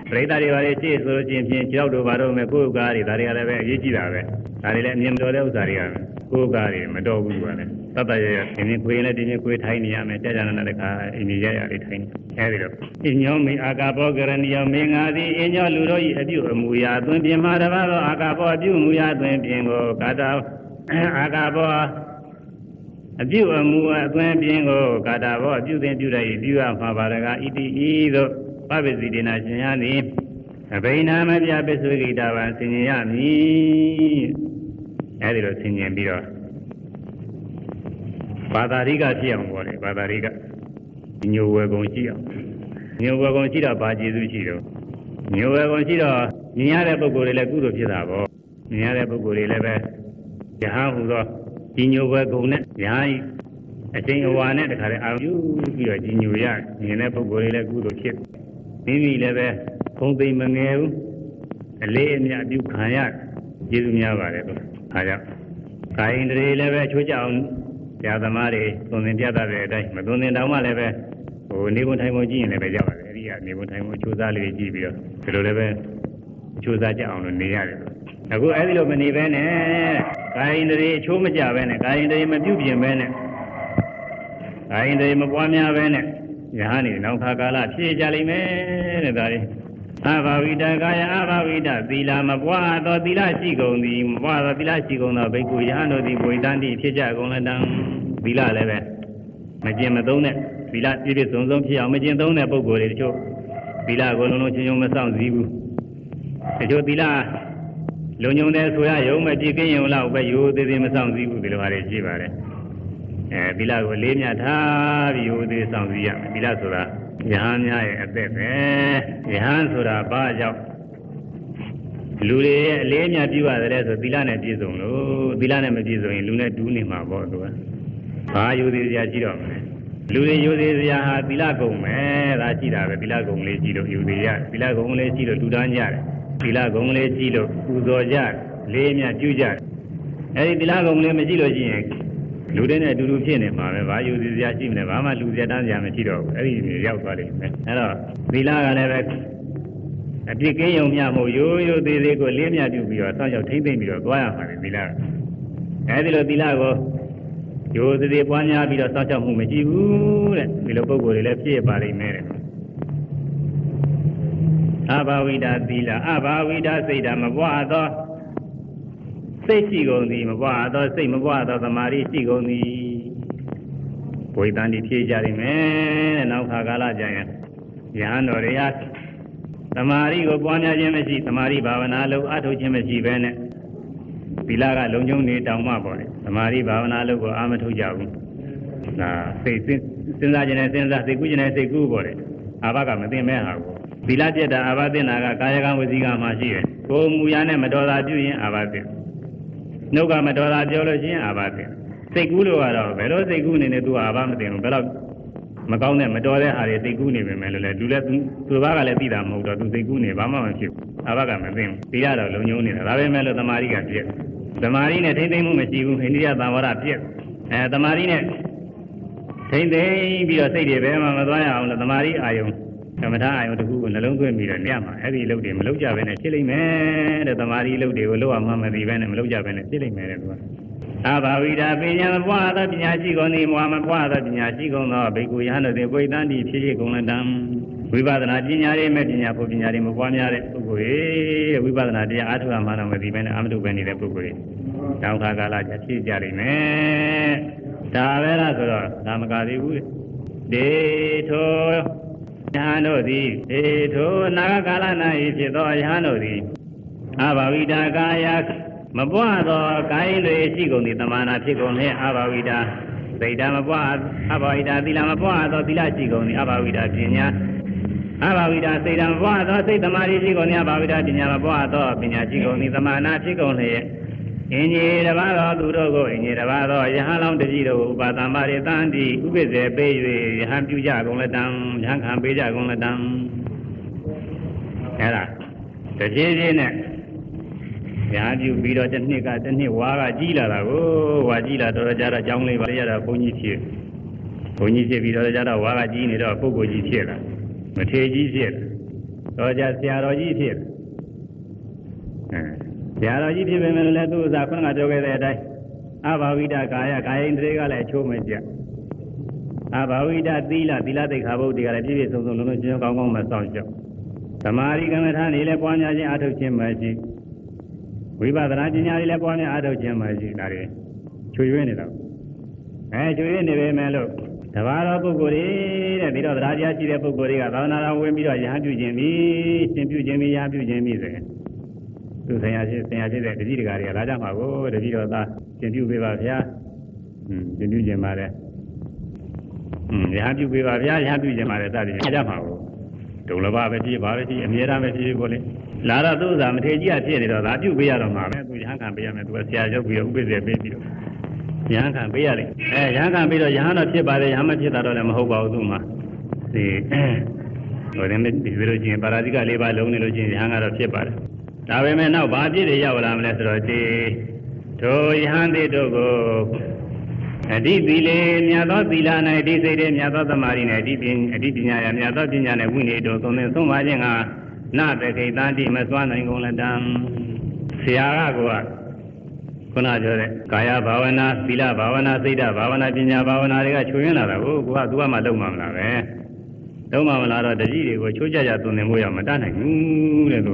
ပရိသတ်တွေပါလေရှေ့ဆိုလို့ချင်းဖြင့်6တို့ဘာတို့မဲ့ကိုယ်ကားတွေဒါတွေကလည်းပဲအရေးကြီးတာပဲဒါတွေလည်းအမြင်တော်တဲ့ဥစ္စာတွေကကိုယ်ကားတွေမတော်ဘူးကွာလေတတ်တရရဒီနေ့ခွေးလည်းဒီနေ့ခွေးထိုင်းနေရမယ်ကြာကြာနာတဲ့ခါအိမ်ကြီးရရလေးထိုင်းနေအဲဒီတော့အညောမေအာကာဘောကရဏီယောမင်းငါသည်အညောလူတို့၏အပြုအမူအရာအသွင်ပြင်မှာတပါးသောအာကာဘောအပြုအမူအရာအသွင်ပြင်ကိုကာတာအာကာဘောအပြုအမူအသွင်ပြင်ကိုကာတာဘောအပြုသင်ပြုတဲ့ပြုရမှာပါရကဣတိဤသို့ပပ္ပစီဒေနာရှင်ရသည်အဘိနာမပြပစ္စုဂိတာဗံဆင်ញင်ရမည်အဲဒီလိုဆင်ញင်ပြီးတော့ဘာသာရိကဖြစ်အောင်ပေါ့လေဘာသာရိကညိုဝယ်ကုန်ရှိအောင်ညိုဝယ်ကုန်ရှိတော့ဘာကျေစုရှိတော့ညိုဝယ်ကုန်ရှိတော့မြင်ရတဲ့ပုဂ္ဂိုလ်တွေလည်းကုသိုလ်ဖြစ်တာပေါ့မြင်ရတဲ့ပုဂ္ဂိုလ်တွေလည်းပဲယဟန်ဟူသောဒီညိုဝယ်ကုန်နဲ့ယဟန်အချိန်အဝါနဲ့တခါတည်းအာရုံပြီးတော့ဒီညိုရမြင်တဲ့ပုဂ္ဂိုလ်တွေလည်းကုသိုလ်ဖြစ်မိမိလည်းပဲဘုံသိမ့်မငယ်ဘူးအလေးအမြတ်ပြုခံရကျေစုများပါတယ်လို့အားကြောင့်ကာယင်တွေလည်းပဲချိုးကြအောင်ဆရာသမားတွေသွန်သင်ပြတတ်တဲ့အတိုင်းမသွန်သင်တောင်မှလည်းပဲဟိုနေဝင်ထိုင်ဝင်ကြည့်ရင်လည်းပဲကြပါတယ်အဲဒီကနေဝင်ထိုင်ဝင်ချိုးစားလေးကြည့်ပြီးတော့ဒီလိုလည်းပဲချိုးစားကြအောင်လို့နေရတယ်အခုအဲဒီလိုမနေဘဲနဲ့ကာယင်တွေအချိုးမကြဘဲနဲ့ကာယင်တွေမပြုတ်ပြင်ဘဲနဲ့ကာယင်တွေမပွားများဘဲနဲ့ယဟန်နေနောက်ခါကာလဖြည့်ကြလိမ့်မယ်တဲ့ဒါလေးအဘဝိတကာယအဘဝိတသီလမပွားသောသီလရှိကုန်သည်မပွားသောသီလရှိကုန်သောဘိက္ခုယဟန်တို့သည်ဝိတန္တိဖြစ်ကြကုန်လတံသီလလည်းပဲမကျင်မသုံးတဲ့သီလပြည့်ပြည့်စုံစုံဖြစ်အောင်မကျင်သုံးတဲ့ပုဂ္ဂိုလ်တွေတချို့သီလကိုလုံးလုံးချင်းချင်းမဆောင်စည်းဘူးတချို့သီလလုံညုံတဲ့ဆိုရရုံမကြည့်ကင်းရုံလောက်ပဲရိုးသေးသေးမဆောင်စည်းဘူးဒီလိုဟာတွေရှိပါတယ်သီလကိုလေးမြတ်ထားပြီးရိုးသေးဆောင်စည်းရမယ်သီလဆိုတာယဟန်များရဲ့အသက်ပဲယဟန်ဆိုတာဘာကြောင့်လူတွေရဲ့အလေးအမြတ်ပြုရတယ်ဆိုသီလနဲ့ပြည့်စုံလို့သီလနဲ့မပြည့်စုံရင်လူနဲ့တူးနေမှာပေါ့သူကဘာယူသေးစရာရှိတော့မလဲလူတွေယူသေးစရာဟာသီလကုံပဲဒါရှိတာပဲသီလကုံလေးရှိလို့ယူသေးရသီလကုံလေးရှိလို့တူတန်းကြတယ်သီလကုံလေးရှိလို့ပူဇော်ကြလေးအမြတ်ပြုကြတယ်အဲဒီသီလကုံလေးမရှိလို့ရှိရင်လူတွေနဲ့အတူတူဖြစ်နေမှာပဲဘာယူသေးစရာရှိမလဲဘာမှလူစရာတန်းစရာမရှိတော့ဘူးအဲ့ဒီမျိုးရောက်သွားလိမ့်မယ်အဲ့တော့သီလကလည်းပဲအပြစ်ကင်းရုံမျှမို့ရိုးရိုးသေးသေးကိုလေးမြတ်ပြုပြီးတော့စောင့်ရှောက်ထိမ့်သိမ့်ပြီးတော့သွားရမှာလေသီလအဲဒီလိုသီလကိုရိုးသေးသေးပွားများပြီးတော့စောင့်ရှောက်မှုမရှိဘူးတဲ့ဒီလိုပုဂ္ဂိုလ်တွေလည်းပြည့်ပါလိမ့်မယ်တဲ့အဘဝိဒသီလအဘဝိဒစိတ်ဓာမပွားသောစိတ်ရှိကုန်သည်မပွားသောစိတ်မပွားသောသမာဓိရှိကုန်သည်ဘဝိတန်ဒီဖြည့်ကြရမယ်တဲ့နောက်ခါကာလကြရင်ယဟန်တော်တွေဟာသမာဓိကိုပွားများခြင်းမရှိသမာဓိဘာဝနာလို့အထုတ်ခြင်းမရှိဘဲနဲ့သီလကလုံခြုံနေတောင်မှပေါ့လေသမာဓိဘာဝနာလို့ကိုအာမထုတ်ကြဘူးဒါစိတ်စဉ်းစားခြင်းနဲ့စဉ်းစားစိတ်ကူးခြင်းနဲ့စိတ်ကူးပေါ့လေအာဘကမသိမဲ့ဟာကိုသီလပြတ်တာအာဘသိနာကကာယကံဝစီကံမှာရှိတယ်ကိုယ်မူရနဲ့မတော်တာပြုရင်အာဘသိနှုတ်ကမတော်တာပြောလို့ရှိရင်အာဘသိစိတ်ကူးလို့ကတော့ဘယ်လိုစိတ်ကူးနေနေသူအာဘမသိဘူးဘယ်တော့မကောင်းတဲ့မတော်တဲ့ဟာတွေစိတ်ကူးနေပြီမယ်လို့လေလူလည်းသူဘာကလည်းသိတာမဟုတ်တော့သူစိတ်ကူးနေဘာမှမဖြစ်ဘူးအာဘကမသိဘူးသီလတော့လုံညုံနေတာဒါပဲမဲ့လို့သမာဓိကပြည့်သမာဓိနဲ့ထိမ့်သိမ့်မှုမရှိဘူးအိန္ဒိယသံဝရပြည့်သမာဓိနဲ့ထိမ့်သိမ့်ပြီးတော့စိတ်တွေဘယ်မှမသွားရအောင်လို့သမာဓိအာယုံသမထအာယုံတစ်ခုကိုနှလုံးသွင်းပြီးတော့ညမှာအဲ့ဒီအလုပ်တွေမလုပ်ကြဘဲနဲ့ဖြစ်လိမ့်မယ်တဲ့သမာဓိအလုပ်တွေကိုလုပ်အောင်မသိဘဲနဲ့မလုပ်ကြဘဲနဲ့ဖြစ်လိမ့်မယ်တဲ့သူကအဘဝိဒပညာမပွားသောပညာရှိကုန်သည်မွာမပွားသောပညာရှိကုန်သောဘိက္ခုယဟန်တို့သည်ဝိသန္တိဖြစ်ဖြစ်ကုန်လတံဝိပဿနာပညာတွေမဲ့ပညာဖို့ပညာတွေမပွားများတဲ့ပုဂ္ဂိုလ်တွေဝိပဿနာတရားအားထုတ်မှတော့မသိဘဲနဲ့အာမထုတ်ပဲနေတဲ့ပုဂ္ဂိုလ်တွေတောင်းခါကာလကြာဖြစ်ကြလိမ့်မယ်ဒါပဲလားဆိုတော့ဒါမကသေးဘူးဒေထောယဟန်တို့သည်ဒေထောနာဂကာလ၌ဖြစ်သောယဟန်တို့သည်အဘဝိဒကာယမပွားသောကာယတွေရှိကုန်သည်တမနာဖြစ်ကုန်လေအဘဝိဒစိတ်ဓာမပွားအဘဝိဒသီလမပွားသောသီလရှိကုန်သည်အဘဝိဒပညာအဘဝိဒစိတ်ဓာမပွားသောစိတ်သမာဓိရှိကုန်သည်အဘဝိဒပညာမပွားသောပညာရှိကုန်သည်တမနာဖြစ်ကုန်လေအင်ကြီးတစ်ပါးသောသူတို့ကိုအင်ကြီးတစ်ပါးသောယဟန်လောင်းတကြီးတို့ဥပါသံပါရိတံတိဥပိ္ပဇေပေး၍ယဟန်ပြုကြကုန်လက်တံယဟန်ခံပေးကြကုန်လက်တံအဲ့ဒါတကြီးကြီးနဲ့ညာပြုပြီးတော့တစ်နှစ်ဝါကကြီးလာတာကိုဝါကြီးလာတော့ကြတော့ကြောင်းလေးပါရတာဘုန်းကြီးဖြစ်ပြီးတော့ကြတော့ဝါကကြီးနေတော့ပုဂ္ဂိုလ်ကြီးဖြစ်လာမထေကြီးဖြစ်လာတော့ကြဆရာတော်ကြီးဖြစ်ဆရာတော်ကြီးဖြစ်ပေမဲ့လည်းသူ့ဥစားခုနကပြောခဲ့တဲ့အတိုင်းအဘာဝိဒကာယကာယိန္ဒြေကလည်းအချိုးမကျအဘာဝိဒသီလသိက္ခာပုဒ်တွေကလည်းပြည့်ပြည့်စုံစုံလုံးလုံးချင်းကောင်းကောင်းမဆောင်ကြသမာဓိကမ္မထာနေလည်းပွားများခြင်းအားထုတ်ခြင်းမရှိဝိပဿနာပညာတွေလည်းပွားများအားထုတ်ခြင်းမရှိဒါတွေချွေရွေးနေတော့ချွေရွေးနေပေမဲ့လို့တဘာသောပုဂ္ဂိုလ်တွေတဲ့ပြီးတော့တရားရှိတဲ့ပုဂ္ဂိုလ်တွေကသာသနာတော်ဝင်ပြီးတော့ရဟန်းပြုခြင်းပြီးရှင်ပြုခြင်းပြီးရဟန်းပြုခြင်းပြီးဆိုရင်သူဆရာရှိတဲ့တတိတကာတွေကလာကြမှာကိုတတိတော်သားရှင်ပြုပေးပါဗျာရှင်ပြုခြင်းပါတယ်ရဟန်းပြုပေးပါဗျာရဟန်းပြုခြင်းပါတယ်စသည်ဖြင့်ကြမှာကိုဒုလဘပဲဖြစ်ပါပဲဖြစ်အမြဲတမ်းပဲဖြစ်ကိုလေလာတော့သူ့ဥစားမထေကြီးကဖြစ်နေတော့ဒါပြုပေးရတော့မှာပဲသူရဟန်းခံပေးရမယ်သူကဆရာရောက်ပြီးတော့ဥပ္ပဇ္ဇေပေးပြီးတော့ရဟန်းခံပေးရလိမ့်ရဟန်းခံပြီးတော့ရဟန်းတော့ဖြစ်ပါတယ်ရဟန်းမဖြစ်တာတော့လည်းမဟုတ်ပါဘူးသူ့မှာဒီဟိုလည်းဒီလိုချင်းပါရာဇိက၄ပါးလုံးနေလို့ချင်းရဟန်းကတော့ဖြစ်ပါတယ်ဒါပေမဲ့နောက်ဘာပြည့်တွေရောက်လာမလဲဆိုတော့ဒီတို့ယဟန်တိတို့ကိုအဓိသီလေမြတ်သောသီလ၌အဓိစိတ်တွေမြတ်သောသမာဓိနဲ့အဓိပညာရမြတ်သောပညာနဲ့ဝိနည်းတို့သုံးသင်ဆုံးပါခြင်းကနတခိတံတိမစွမ်းနိုင်ကုန်လက်တံဆရာကကိုကခုနပြောတဲ့ကာယဘာဝနာသီလဘာဝနာစိတ်ဓာတ်ဘာဝနာပညာဘာဝနာတွေကချွေရင်းလာတာကိုကသူကမှလုံးမှမလားပဲလုံးမှမလားတော့တတိတွေကိုချိုးကြသုံးသင်ဖို့ရမတတ်နိုင်ဘူးတဲ့သူ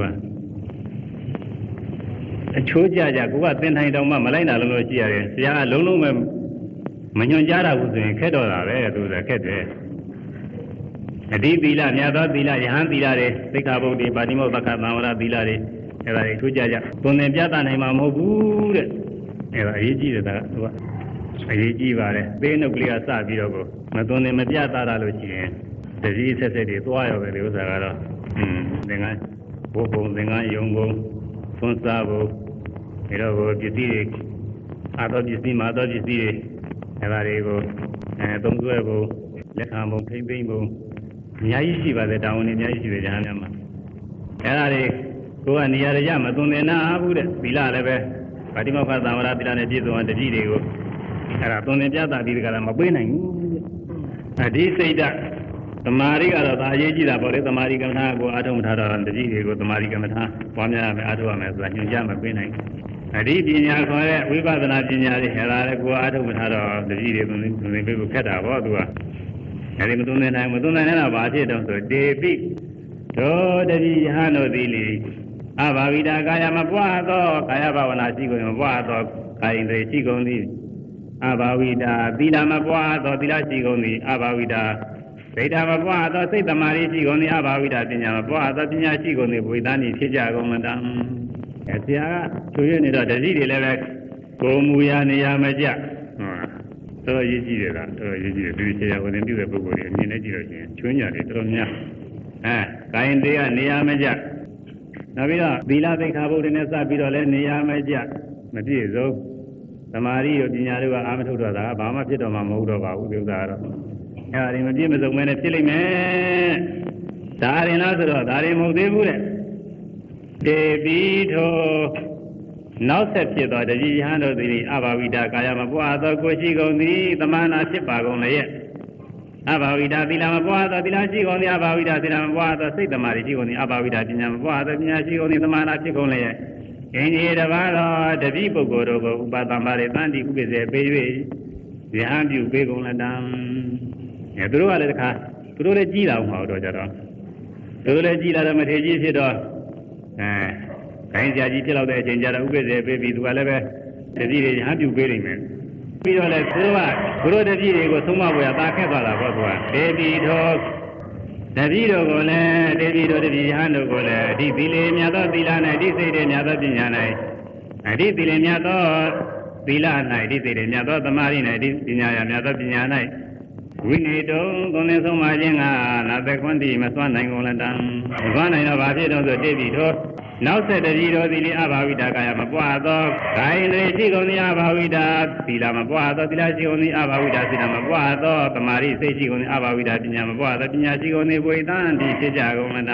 ကအချိုးကြကိုကသင်ထိုင်တောင်မှမလိုက်တာလို့ရှိရတယ်ဆရာကလုံးလုံးပဲမညွန်ကြားတာဘူးဆိုရင်ခက်တော့တာပဲသူကခက်တယ်အဓိသီလမြတ်သောသီလယဟန်သီလတွေသိက္ခာပုဒ်တွေပါတိမောသက္ကသံဝရသီလတွေအဲ့ဒါတွေချိုးကြသွန်သင်ပြသနိုင်မှာမဟုတ်ဘူးတဲ့အဲ့ဒါအရေးကြီးတယ်ဒါကသူကအရေးကြီးပါတယ်သေးနှုတ်ကလေးကစပြီးတော့ကိုမသွန်သင်မပြသတာလို့ရှိရင်တတိဆက်ဆက်တွေသွားရောပဲဒီဥစ္စာကတော့သင်္ကန်းဘုံပုံသင်္ကန်းယုံပုံသွန်စားဖို့ဒါတော့ကိုပစ္စည်းတွေအာတော်ပစ္စည်းမာတော်ပစ္စည်းတွေအဲ့ဒါတွေကိုသုံးစွဲဖို့လက်ခံဖို့ထိမ့်သိမ့်ဖို့အများကြီးရှိပါတယ်တောင်းဝင်အများကြီးရှိတယ်ညာများမှာအဲ့ဒါတွေကိုကနေရာရမသွန်သင်နာဘူးတဲ့သီလလည်းပဲပါတိမောက္ခသံဝရသီလနဲ့ပြည့်စုံတဲ့တတိတွေကိုအဲ့ဒါသွန်သင်ပြတာဒီကလည်းမပေးနိုင်ဘူးအဓိစိတ်ဓာတ်သမာဓိကတော့ဒါအရေးကြီးတာပေါ့လေသမာဓိကမ္မထာကိုအားထုတ်မထားတော့တတိတွေကိုသမာဓိကမ္မထာပွားများရမယ်အားထုတ်ရမယ်ဆိုတာညွှန်ကြားမပေးနိုင်ဘူးအဓိပညာခေါ်တဲ့ဝိပဿနာပညာတွေအဲ့ဒါလည်းကိုအားထုတ်မထားတော့တတိတွေသွန်သင်ပေးဖို့ခက်တာပေါ့သူကအဲ့ဒီမသွန်သင်နိုင်တော့ဘာဖြစ်တော့ဆိုတေပိတို့တတိယဟန်တို့သည်လေအဘာဝိတာကာယမပွားသောကာယဘာဝနာရှိကုန်မပွားသောကာယိန္ဒြေရှိကုန်သည်အဘာဝိတာသီလမပွားသောသီလရှိကုန်သည်အဘာဝိတာစိတ်ဓာတ်မပွားသောစိတ်သမာဓိရှိကုန်သည်အဘာဝိတာပညာမပွားသောပညာရှိကုန်သည်ဝိသနိဖြစ်ကြကုန်မတံဆရာကချွေရနေတော့တတိတွေလည်းပဲကိုမူရနေရမကြတော်ရေးကြည့်တယ်လားတော်ရေးကြည့်တယ်ဒီဆရာဝန်ပြုတဲ့ပုဂ္ဂိုလ်တွေအမြင်နဲ့ကြည့်လို့ရှိရင်ချွေးညာတွေတော်တော်များကိုင်းသေးကနေရမကြနောက်ပြီးတော့သီလသိက္ခာပုဒ်တွေနဲ့စပြီးတော့လည်းနေရမကြမပြည့်စုံသမာဓိရောပညာတွေကအာမထုတ်တော့တာဘာမှဖြစ်တော့မှမဟုတ်တော့ပါဘူးဒီဥစ္စာကတော့အဲ့ဒါတွေမပြည့်မစုံမဲနဲ့ဖြစ်လိမ့်မယ်ဒါရင်လားဆိုတော့ဒါရင်မဟုတ်သေးဘူးတဲ့တေပိထောနောက်ဆက်ဖြစ်သောတတိယဟန်တို့သည်အဘာဝိတာကာယမပွားသောကိုရှိကုန်သည်တမနာဖြစ်ပါကုန်လည်းအဘာဝိတာသီလမပွားသောသီလရှိကုန်သည်အဘာဝိတာသီလမပွားသောစိတ်သမာဓိရှိကုန်သည်အဘာဝိတာပညာမပွားသောပညာရှိကုန်သည်တမနာဖြစ်ကုန်လည်းအင်းကြီးတပါးသောတတိပုဂ္ဂိုလ်တို့ကိုဥပသမ္ပါရိတန်တိဥပ္ပဇေပေး၍ဉာဏ်ပြုပေးကုန်လည်းတံသူတို့ကလည်းတခါသူတို့လည်းကြီးလာအောင်တော့ကြတော့သူတို့လည်းကြီးလာတော့မထေကြီးဖြစ်တော့ခိုင်းကြကြီးဖြစ်တော့တဲ့အချိန်ကျတော့ဥပ္ပဇေပေးပြီးသူကလည်းပဲတတိတွေဉာဏ်ပြုပေးနိုင်မယ်ပြီးတော့လည်းသူတို့တတိတွေကိုသုံးမပေါ်ရတာခက်သွားတာပေါ့ကွာဒေတိတော်တတိတို့ကိုလည်းဒေတိတို့တတိယဟန်တို့ကိုလည်းအဓိသီလေမြတ်သောသီလ၌အဓိစိတ်တွေမြတ်သောပညာ၌အဓိသီလေမြတ်သောသီလ၌အဓိစိတ်တွေမြတ်သောသမာဓိ၌အဓိပညာရမြတ်သောပညာ၌ဝိနေတုံသုံးသင်ဆုံးပါခြင်းကနာသကွန်တိမစွမ်းနိုင်ကုန်လည်းတံမစွမ်းနိုင်တော့ဘာဖြစ်တော့ဆိုဒေတိတော်နောက်ဆက်တတိတော်သီလအဘာဝိတာကာယမပွားသောကာယတွေရှိကုန်သည်အဘာဝိတာသီလမပွားသောသီလရှိကုန်သည်အဘာဝိတာသီလမပွားသောသမာဓိစိတ်ရှိကုန်သည်အဘာဝိတာပညာမပွားသောပညာရှိကုန်သည်ဝိသံတိဖြစ်ကြကုန်လည်းတံ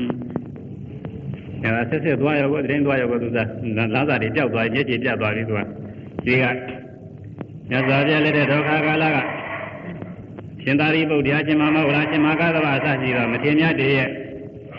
အဲဒါဆက်ဆက်သွားရောကိုတင်းသွားရောကိုသူကလမ်းစာတွေကြောက်သွားညစ်ကြေပြတ်သွားပြီသူကဒီကမြတ်စွာဘုရားလက်ထက်ဒုက္ခကာလကရှင်သာရိပုတ္တရာရှင်မမောဂလရှင်မဂသဗ္ဗအစရှိသောမထေရမြတ်တွေရဲ့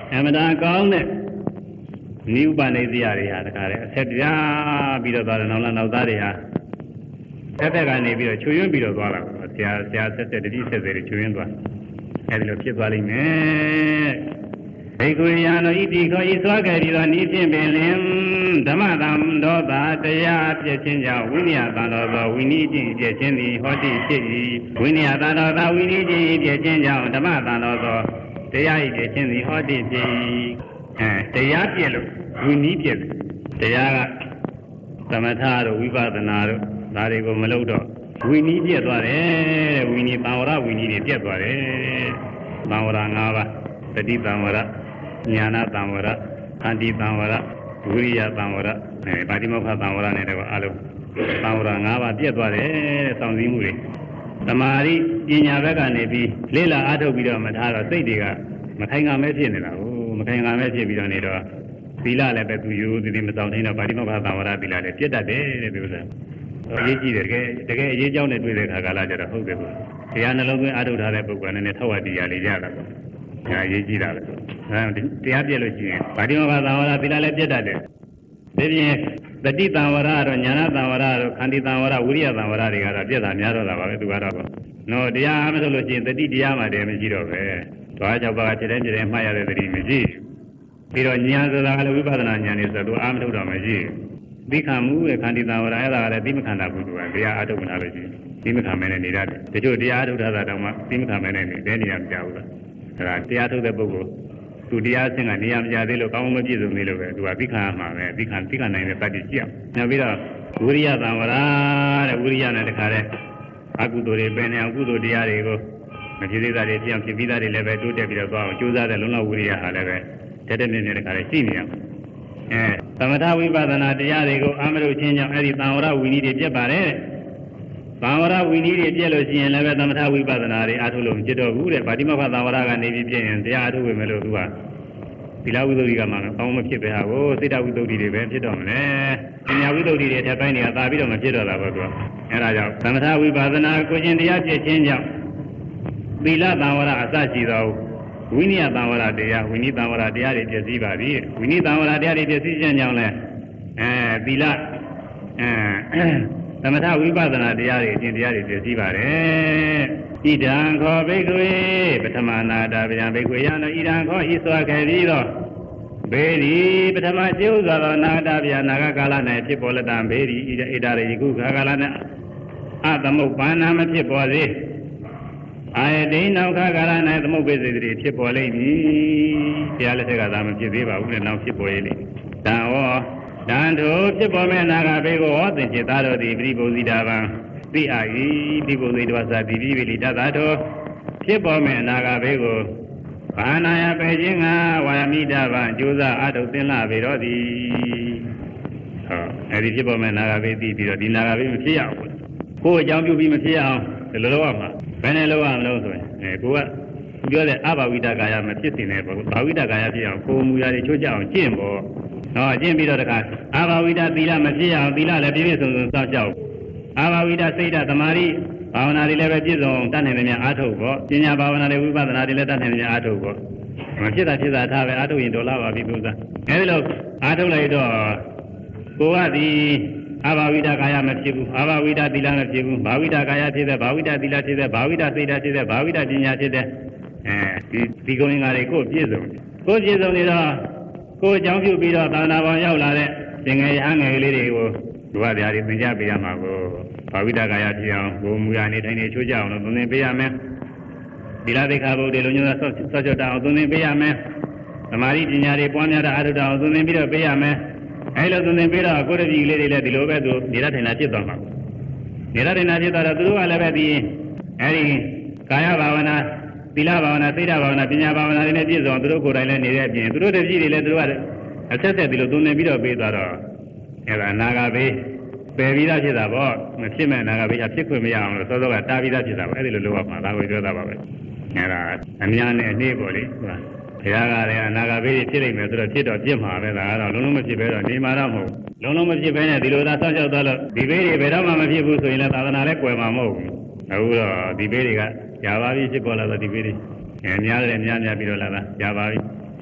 အမတန်ကောင်းတဲ့နိဗ္ဗာန်နေတရားတွေဟာတခါလေအဆက်ပြားပြီးတော့သွားတယ်နောက်သားတွေဟာဆက်သက်ကနေပြီးတော့ချွေရွံ့ပြီးတော့သွားတာဆရာဆက်တတိဆက်တွေချွေရွံ့သွားအဲဒီလိုဖြစ်သွားလိမ့်မယ်ဘိက္ခုယံတို့ဤတိခောဤစွာခဲ့ပြီးတော့ဤဖြင့်ပင်လင်ဓမ္မတံဒောတာတရားပြည့်ခြင်းကြောင့်ဝိနည်းတန်တော်သောဝိနည်းခြင်းပြည့်ခြင်းသည်ဟောတိဖြစ်၏ဝိနည်းတန်တော်သောဝိနည်းခြင်းပြည့်ခြင်းကြောင့်ဓမ္မတန်တော်သောတရားဤပြည့်ခြင်းသည်ဟောတိဖြစ်၏တရားပြည့်လို့ဝိနည်းပြည့်တရားကသမထတို့ဝိပဿနာတို့ဒါတွေကိုမလုပ်တော့ဝိနည်းပြည့်သွားတယ်တဲ့ဝိနည်းသံဝရဝိနည်းတွေပြည့်သွားတယ်သံဝရ၅ပါးတတိသံဝရဉာဏသံဝရခန္တီသံဝရဝိရိယသံဝရပါတိမောက္ခသံဝရနဲ့တော့အလုံးသံဝရ၅ပါးပြည့်သွားတယ်တဲ့စောင့်စည်းမှုတွေသမာဓိပညာဘက်ကနေပြီးလေ့လာအားထုတ်ပြီးတော့မထားတော့စိတ်တွေကမခိုင်ခံမဲဖြစ်နေတာကိုမခိုင်ခံမဲဖြစ်ပြီးတော့နေတော့သီလလည်းပဲသူယူသည်မဆောင်နိုင်တော့ပါတိမောက္ခသံဝရသီလလည်းပြည့်တတ်တယ်တဲ့ဒီဥစ္စာအရေးကြီးတယ်တကယ်အရေးကြောင်းနဲ့တွေ့တဲ့ခါကာလကျတော့ဟုတ်တယ်ကွာတရားနှလုံးသွင်းအားထုတ်ထားတဲ့ပုဂ္ဂိုလ်နဲ့ထောက်ဝတရားလေးရတာပေါ့ဒါအရေးကြီးတာပဲတရားပြည့်လို့ရှိရင်ဗာတိမောက္ခသံဝရသီလလည်းပြည့်တတ်တယ်ဒီပြင်တတိသံဝရတို့ဉာဏသံဝရတို့ခန္တီသံဝရဝိရိယသံဝရတွေကတော့ပြည့်တာများတော့တာပါပဲသူကတော့နော်တရားအားမထုတ်လို့ရှိရင်တတိတရားမှတည်းမရှိတော့ပဲသွား၆ပါးဖြစ်တဲ့မှားရတဲ့တတိမရှိပြီးတော့ဉာဏ်ဆိုတာကလည်းဝိပဿနာဉာဏ်နေဆိုတော့အားမထုတ်တော့မရှိသိခံမှုရဲ့ခန္တီသံဝရအဲ့ဒါကလည်းသိမခံတာဘူးသူကတရားအားထုတ်မထားလို့ရှိရင်သိမခံမဲနဲ့နေရတယ်တချို့တရားအားထုတ်တာတောင်မှသိမခံမဲနဲ့နေတဲ့နေရာမကြဘူးလားအဲ့ဒါတရားထုတ်တဲ့ပုဂ္ဂိုလ်သူတရားဆင့်ကနေရာမကြသေးလို့ကောင်းမပြည့်စုံသေးလို့ပဲသူကသိခံရမှာပဲသိခံနိုင်တဲ့တတ်တိကြည့်အောင်နောက်ပြီးတော့ဝိရိယသံဝရတဲ့ဝိရိယနဲ့တခါတဲ့အကုသိုလ်တွေပင်နေအောင်ကုသိုလ်တရားတွေကိုမဖြစ်သေးတာတွေဖြစ်အောင်ဖြစ်ပြီးသားတွေလည်းပဲတိုးတက်ပြီးတော့သွားအောင်ကြိုးစားတဲ့လုံလောက်ဝိရိယဟာလည်းပဲတက်နေတခါလေရှိနေရမှာသမထဝိပဿနာတရားတွေကိုအာမရုချင်းကြောင့်အဲ့ဒီသံဝရဝိနည်းတွေပြတ်ပါတယ်သံဝရဝိနည်းတွေပြည့်လို့ရှိရင်လည်းပဲသမထဝိပဿနာတွေအားထုတ်လို့မဖြစ်တော့ဘူးတဲ့ဗာတိမောက္ခသံဝရကနေပြီးပြည့်ရင်တရားအားထုတ်ဝင်မယ်လို့သူကသီလဝိသုဒ္ဓိကမှကောင်းမဖြစ်ပဲဟာကိုစိတ္တဝိသုဒ္ဓိတွေပဲဖြစ်တော့မယ်ပညာဝိသုဒ္ဓိတွေထပ်ပိုင်းတွေကသာပြီးတော့မဖြစ်တော့တာပဲသူကအဲ့ဒါကြောင့်သမထဝိပဿနာကိုရှင်တရားပြည့်ခြင်းကြောင့်သီလသံဝရအစရှိသောဝိနည်းသံဝရတရားဝိနည်းသံဝရတရားတွေပြည့်စည်ပါပြီဝိနည်းသံဝရတရားတွေပြည့်စည်ခြင်းကြောင့်လည်းသီလသမထဝိပဿနာတရားတွေအရှင်တရားတွေပြည့်စည်ပါတယ်ဣဒံခောဘိက္ခွေပထမနာတာဗျံဘိက္ခွေယံဣဒံခောဤစွာခဲ့ပြီးတော့ဘေဒီပထမကျိုးစွာသောနာတာဗျာနာဂကာလ၌ဖြစ်ပေါ်လက်တံဘေဒီဣဒရေယခုခါကာလ၌အသမုပ္ပန္နာမဖြစ်ပေါ်စေအာယတိနောက်ခါကာလ၌သမုပ္ပိစေတိဖြစ်ပေါ်လိမ့်မည်တရားလက်ထက်ကသာမဖြစ်သေးပါဘူးလေနောက်ဖြစ်ပေါ်ရလိမ့်တံဟောတန်ထိုဖြစ်ပေါ်မဲ့နာဂဘေကိုဟောသင်จิตသားတို့သည်ပရိပုဇိတာဗံသိအာဤပရိပုဇိတဝသတိပိပိလိတသာတော်ဖြစ်ပေါ်မဲ့နာဂဘေကိုဘာနာယပေခြင်းကဝါယမိတဗံကြိုးစားအထုတ်သင်လာပေတော့သည်ဟောအဲဒီဖြစ်ပေါ်မဲ့နာဂဘေသိပြီးတော့ဒီနာဂဘေမဖြစ်ရဘူးကိုယ်အကြောင်းပြုပြီးမဖြစ်ရအောင်ဒီလိုလုပ်ရမှာဘယ်နဲ့လုပ်ရမလို့ဆိုရင်ကိုကပြောတဲ့အဘဝိတကာယမဖြစ်စင်တဲ့ပေါ့ဘာဝိတကာယဖြစ်အောင်ကိုယ်မူရာတွေချိုးကြအောင်ကျင့်ပေါ့နော်ကျင့်ပြီးတော့တခါအဘဝိတသီလမဖြစ်အောင်သီလလည်းပြည့်ပြည့်စုံစုံစောင့်ကြောက်အဘဝိတစိတ်ဓာတ်သမာဓိဘာဝနာတွေလည်းပဲပြည့်စုံတတ်နိုင်တယ်များအားထုတ်ပေါ့ပညာဘာဝနာတွေဝိပဿနာတွေလည်းတတ်နိုင်တယ်များအားထုတ်ပေါ့မဖြစ်တာထားပဲအားထုတ်ရင်ဒေါ်လာပါပြီသူစားအဲဒီလိုအားထုတ်လိုက်တော့ကိုကဒီအဘဝိတကာယမဖြစ်ဘူးအဘဝိတသီလမဖြစ်ဘူးဘာဝိတကာယဖြစ်တဲ့ဘာဝိတသီလဖြစ်တဲ့ဘာဝိတစိတ်ဓာတ်ဖြစ်တဲ့ဘာဝိတပညာဖြစ်တဲ့ဒီကုံငါတွေကိုပြည့်စုံနေတော့ကိုအကြောင်းပြုပြီးတော့သာနာပေါင်းရောက်လာတဲ့သင်္ကေယဟငယ်ကလေးတွေကိုလူဝတရားတွေသင်ကြားပေးရမှာကိုဘာဝိတကာယဖြစ်အောင်ကိုမူရနေတိုင်းနေချိုးကြအောင်လို့သင်ပေးရမယ်သီလသိက္ခာပုဒ်တွေလုံးဝဆော့ချတ်အောင်သင်ပေးရမယ်သမာဓိပညာတွေပွားများတာအားထုတ်တာအောင်သင်ပြီးတော့ပေးရမယ်အဲလိုသင်ပေးတော့ကိုရပြည်လေးတွေလည်းဒီလိုပဲသူနေရထိုင်တာဖြစ်သွားမှာနေရထိုင်တာဖြစ်သွားတော့သူတို့ကလည်းပဲဒီအဲဒီကာယဘာဝနာသီလဘာဝနာစိတ်ဓာတ်ဘာဝနာပညာဘာဝနာတွေနဲ့ပြည့်စုံသူတို့ကိုယ်တိုင်လည်းနေတဲ့အပြင်သူတို့တပည့်တွေလည်းသူတို့ကအဆက်ဆက်ဒီလိုသင်ပြီးတော့ပေးသွားတော့အဲဒါနာဂဘေးပယ်ပြီးသားဖြစ်တာပေါ့မဖြစ်မဲ့နာဂဘေးကဖြစ်ခွင့်မရအောင်လို့စောစောကတားပြီးသားဖြစ်တာပေါ့အဲဒီလိုလုပ်ရမှာဒါကိုပြောတာပါပဲအဲဒါအများနဲ့အနည်းပေါ့လေဘုရားကလည်းအနာဂဘေးဖြစ်နေမယ်ဆိုတော့ဖြစ်တော့ပြစ်မှာပဲဒါကတော့လုံးလုံးမဖြစ်ပဲတော့နေမှာတော့မဟုတ်လုံးလုံးမဖြစ်ပဲနဲ့ဒီလိုသာစောင့်ကြောက်သွားလို့ဒီဘေးတွေဘယ်တော့မှမဖြစ်ဘူးဆိုရင်လည်းသာသနာလည်းကွယ်မှာမဟုတ်ဘူးအခုတော့ဒီဘေးတွေကကြာပါပြီဖြစ်ပေါ်လာတော့ဒီဘေးတွေများတယ်များပြီးတော့လာတာကြာပါပြီ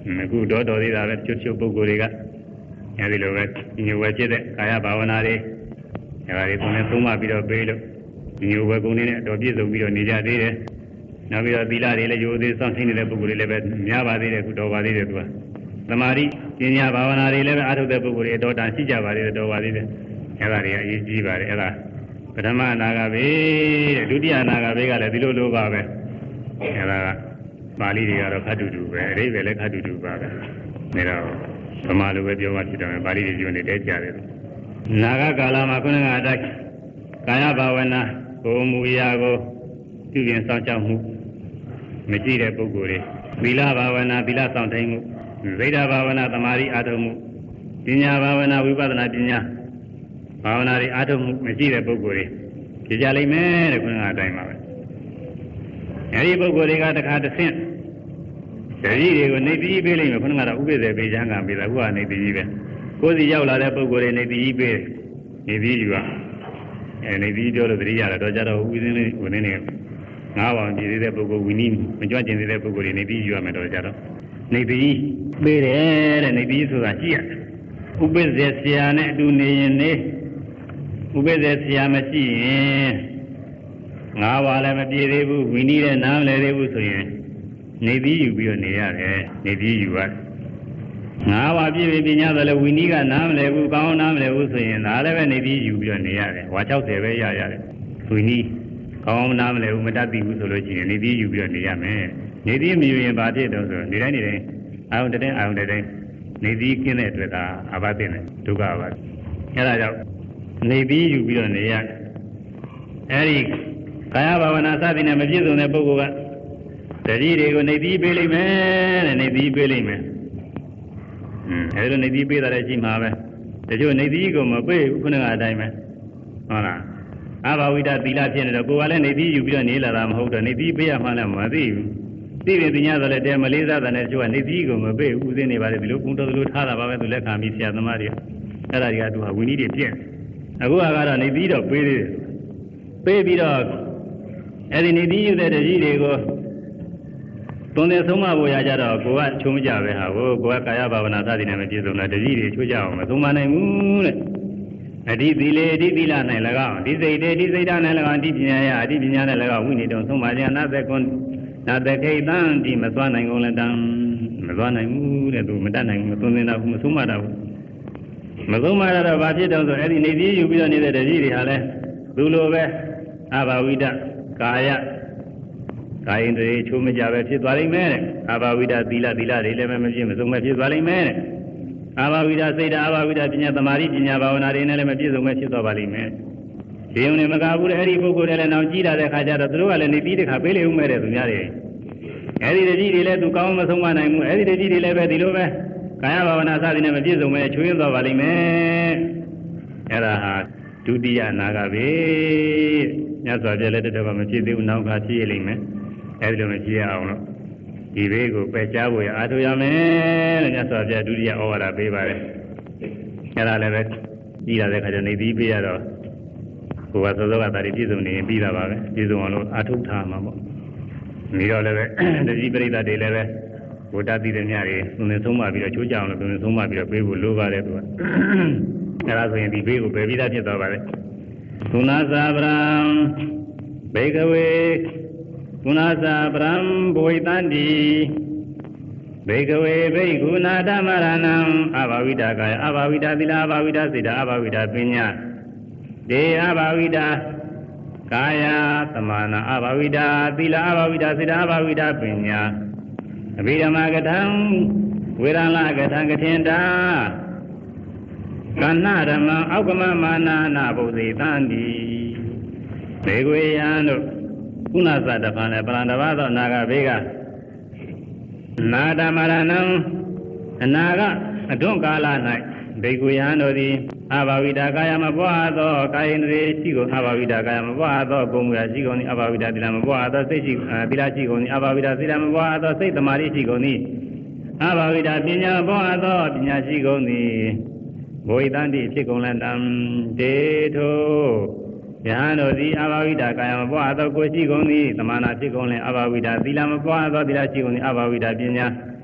အခုတော်သေးတာပဲချုပ်ချုပ်ပုဂ္ဂိုလ်တွေကအဲဒီလိုပဲညိုဝဲဖြစ်တဲ့ကာယဘာဝနာတွေဒါတွေသုံးနဲ့သုံးမပြီးတော့ပေးလို့ညိုဝဲကုန်နေနဲ့တော်ပြည့်စုံပြီးတော့နေကြသေးတယ်နောက်ပြီးတော့သီလတွေလည်းရိုးသေးစောင့်သိနေတဲ့ပုဂ္ဂိုလ်တွေလည်းပဲများပါသေးတယ်အခုတော်ပါသေးတယ်သူကသမာဓိပညာဘာဝနာတွေလည်းပဲအားထုတ်တဲ့ပုဂ္ဂိုလ်တွေတော်တန်ရှိကြပါသေးတယ်တော်ပါသေးတယ်အဲဒါတွေကအရေးကြီးပါတယ်အဲဒါပထမအနာဂတ်ပဲတဲ့ဒုတိယအနာဂတ်ပဲကလည်းဒီလိုပါပဲအဲဒါကပါဠိတွေကတော့ခတ်တူတူပဲအဓိပ္ပာယ်လည်းခတ်တူတူပါပဲဒါတော့ဗမာလိုပဲပြောမှဖြစ်တယ်ပါဠိတွေပြောနေတဲကြတယ်နာဂကာလမှာခုနကအတိုင်းကာယဘာဝနာကိုမူရာကိုပြုပြင်ဆောင်ကြောက်မှုမရှိတဲ့ပုဂ္ဂိုလ်တွေသီလဘာဝနာသီလဆောင်ထိုင်မှုဗိဓဘာဝနာသမာဓိအားထုတ်မှုပညာဘာဝနာဝိပဿနာပညာဘာဝနာတွေအားထုတ်မှုမရှိတဲ့ပုဂ္ဂိုလ်တွေဖြစ်ကြလိမ့်မယ်တဲ့ခုနကအတိုင်းပါပဲအဲဒီပုဂ္ဂိုလ်တွေကတခါတစ်ဆင့်တတိတွေကိုနေပြီးပေးလိမ့်မယ်ခုနကတော့ဥပ္ပဒေပေးချမ်းကပေးတာအခုကနေပြီးပဲကိုယ်စီရောက်လာတဲ့ပုဂ္ဂိုလ်တွေနေပြီးပေးနေပြီးယူကနေပြီးပြောလို့တတိရတယ်တော့ကြတော့ဥပ္ပဒေလေးကိုနေငါးပါးကြည်သေးတဲ့ပုဂ္ဂိုလ်ဝီနည်းမကြွကျင်သေးတဲ့ပုဂ္ဂိုလ်တွေနေပြီးယူရမယ်တော့ကြတော့နေပြီးပေးတယ်တဲ့နေပြီးဆိုတာကြည့်ရတယ်ဥပ္ပဒေဆရာနဲ့အတူနေရင်နေဥပ္ပဒေဆရာမရှိရင်ငါးပါးလည်းမပြည့်သေးဘူးဝီနည်းလည်းနားမလည်သေးဘူးဆိုရင်နေပြီးယူပြီးတော့နေရတယ်နေပြီးယူရတယ်ငါးပါးပြည့်ပြီပညာဆိုလည်းဝီနည်းကနားမလည်ဘူးကောင်းနားမလည်ဘူးဆိုရင်ဒါလည်းပဲနေပြီးယူပြီးတော့နေရတယ်ဝါ60ပဲရရတယ်ဝီနည်းကောင်းနားမလည်ဘူးမတတ်သိဘူးဆိုလို့ရှိရင်နေပြီးယူပြီးတော့နေရမယ်နေပြီးမယူရင်ဘာဖြစ်တော့ဆိုနေတိုင်းနေတိုင်းအာယုန်တဲ့အာယုန်တဲ့နေပြီးကျင်းတဲ့အတွက်ဒါအဘသိနေဒုက္ခပါအဲဒါကြောင့်နေပြီးယူပြီးတော့နေရတယ်အဲဒီကာယဘာဝနာစသည်နဲ့မပြည့်စုံတဲ့ပုဂ္ဂိုလ်ကတတိတွေကိုနေပြီးပေးလိုက်မယ်တဲ့နေပြီးပေးလိုက်မယ်အဲဒီလိုနေပြီးပေးတာလည်းရှိမှာပဲတချို့နေပြီးကိုမပေးဘူးခုနကအတိုင်းပဲဟုတ်လားအဘာဝိဒသီလဖြစ်နေတော့ကိုယ်ကလည်းနေပြီးယူပြီးတော့နေလာတာမဟုတ်တော့နေပြီးပေးရမှလည်းမသိဘူးသိတယ်ပညာဆိုလည်းတဲမလေးစားတဲ့ကျိုးကနေပြီးကိုမပေးဘူးဥသိနေပါလေဒီလိုကုန်းတော်လိုထားတာပါပဲသူလက်ခံပြီးဆရာသမားတွေအဲ့ဒါတွေကသူကဝီနည်းတွေပြည့်အခုကတော့နေပြီးတော့ပေးသေးတယ်ပေးပြီးတော့အဲ့ဒီနေပြီးယူတဲ့တကြီးတွေကိုသွန်တဲ့ဆုံးမဖို့ရကြတော့ကိုကချုံးကြပဲဟာကိုကကာယဘာဝနာစသည်နဲ့မပြည့်စုံတဲ့တကြီးတွေချိုးကြအောင်မသုံးမနိုင်ဘူးတဲ့အဓိသီလေအဓိသီလ၌၎င်းဒီစိတ်တေဒီစိတ်ဓာတ်၌၎င်းအဓိပညာယအဓိပညာနဲ့၎င်းဝိနည်းတုံသုံးပါခြင်းနာသက်ကွန်းနာသက်ခိတံဒီမသွားနိုင်ကုန်လည်းတံမသွားနိုင်ဘူးတဲ့သူမတတ်နိုင်ဘူးမသွန်သင်တာဘူးမဆုံးမတာဘူးမဆုံးမတာတော့ဘာဖြစ်တော့ဆိုအဲ့ဒီနေပြီးယူပြီးတော့နေတဲ့တကြီးတွေဟာလဲသူလိုပဲအဘာဝိဒကာယကာယင်တွေချိုးမကြပဲဖြစ်သွားလိမ့်မယ်တဲ့အဘာဝိဒသီလတွေလည်းမပြည့်မစုံပဲဖြစ်သွားလိမ့်မယ်တဲ့အဘာဝိဒစိတ်ဓာတ်အဘာဝိဒပညာသမာဓိပညာဘာဝနာတွေနဲ့လည်းမပြည့်စုံပဲဖြစ်သွားပါလိမ့်မယ်ဒီုံနဲ့မကဘူးတဲ့အဲ့ဒီပုဂ္ဂိုလ်တွေလည်းနောက်ကြည့်လာတဲ့ခါကျတော့သူတို့ကလည်းနေပြီးတဲ့ခါပေးလေဦးမဲ့တဲ့သူများတွေအဲ့ဒီတကြီးတွေလည်းသူကောင်းမဆုံးမနိုင်ဘူးအဲ့ဒီတကြီးတွေလည်းပဲဒီလိုပဲကာယဘာဝနာစသည်နဲ့မပြည့်စုံပဲချွေးသွားပါလိမ့်မယ်အဲ့ဒါဟာဒုတိယနာဂပဲမြတ်စွာဘုရားလည်းတတော်မဖြစ်သေးဘူးနောက်ကဖြစ်ရလိမ့်မယ်အဲဒီလိုမဖြစ်ရအောင်လို့ဒီဘေးကိုပယ်ချဖို့ရအားထုတ်ရမယ်လို့မြတ်စွာဘုရားဒုတိယဩဝါဒပေးပါတယ်အဲ့ဒါလည်းပဲပြီးလာတဲ့ခါကျနေပြီးပေးရတော့ကိုယ်ကစောစောကဒါတွေပြည့်စုံနေရင်ပြီးတာပါပဲပြည့်စုံအောင်လို့အားထုတ်ထားမှာပေါ့ပြီးတော့လည်းပဲတတိပရိသတ်တွေလည်းပဲဘုဒ္ဓတည်တဲ့ညတွေသူနဲ့ဆုံးမပြီးတော့ချိုးကြအောင်လို့သူနဲ့ဆုံးမပြီးတော့ပေးဖို့လိုပါတယ်သူကအဲ့ဒါဆိုရင်ဒီဘေးကိုပယ်ပြီးသားဖြစ်သွားပါတယ်ကုဏသာဗရံဘေကဝေကုဏသာဗရံဘဝိတန္တိဘေကဝေဘိက္ခုနာဓမ္မရဏံအဘာဝိတာကာယအဘာဝိတာသီလအဘာဝိတာစေတအဘာဝိတာပညာဒေအဘာဝိတာကာယသမာနာအဘာဝိတာသီလအဘာဝိတာစေတအဘာဝိတာပညာအဘိဓမ္မာကထံဝေရဏကထံကထင်တာကဏ္ဍဓမ္မအောက်ကမမာနာနာဘုဇေတန္တိဘေကွေယံတို့ကုဏသတ္တဖန်နဲ့ပရန္တဘာသောနာဂဘေကနာဓမ္မရဏံအနာကအတွန့်ကာလ၌ဘေကွေယံတို့သည်အဘာဝိတာကာယမပွားသောကာယင်တွေရှိကုန်အဘာဝိတာကာယမပွားသောကုံမူရာရှိကုန်သည်အဘာဝိတာသီလမပွားသောစိတ်ရှိသီလရှိကုန်သည်အဘာဝိတာသီလမပွားသောစိတ်သမာဓိရှိကုန်သည်အဘာဝိတာပညာပွားသောပညာရှိကုန်သည်ဘဝိတန္တိဖြစ်ကုန်လတံတေထိုယဟန်တို့သည်အဘာဝိတာကာယမပွားသောကိုရှိကုန်သည်သမာနာဖြစ်ကုန်လင်အဘာဝိတာသီလမပွားသောသီလရှိကုန်သည်အဘာဝိတာပညာ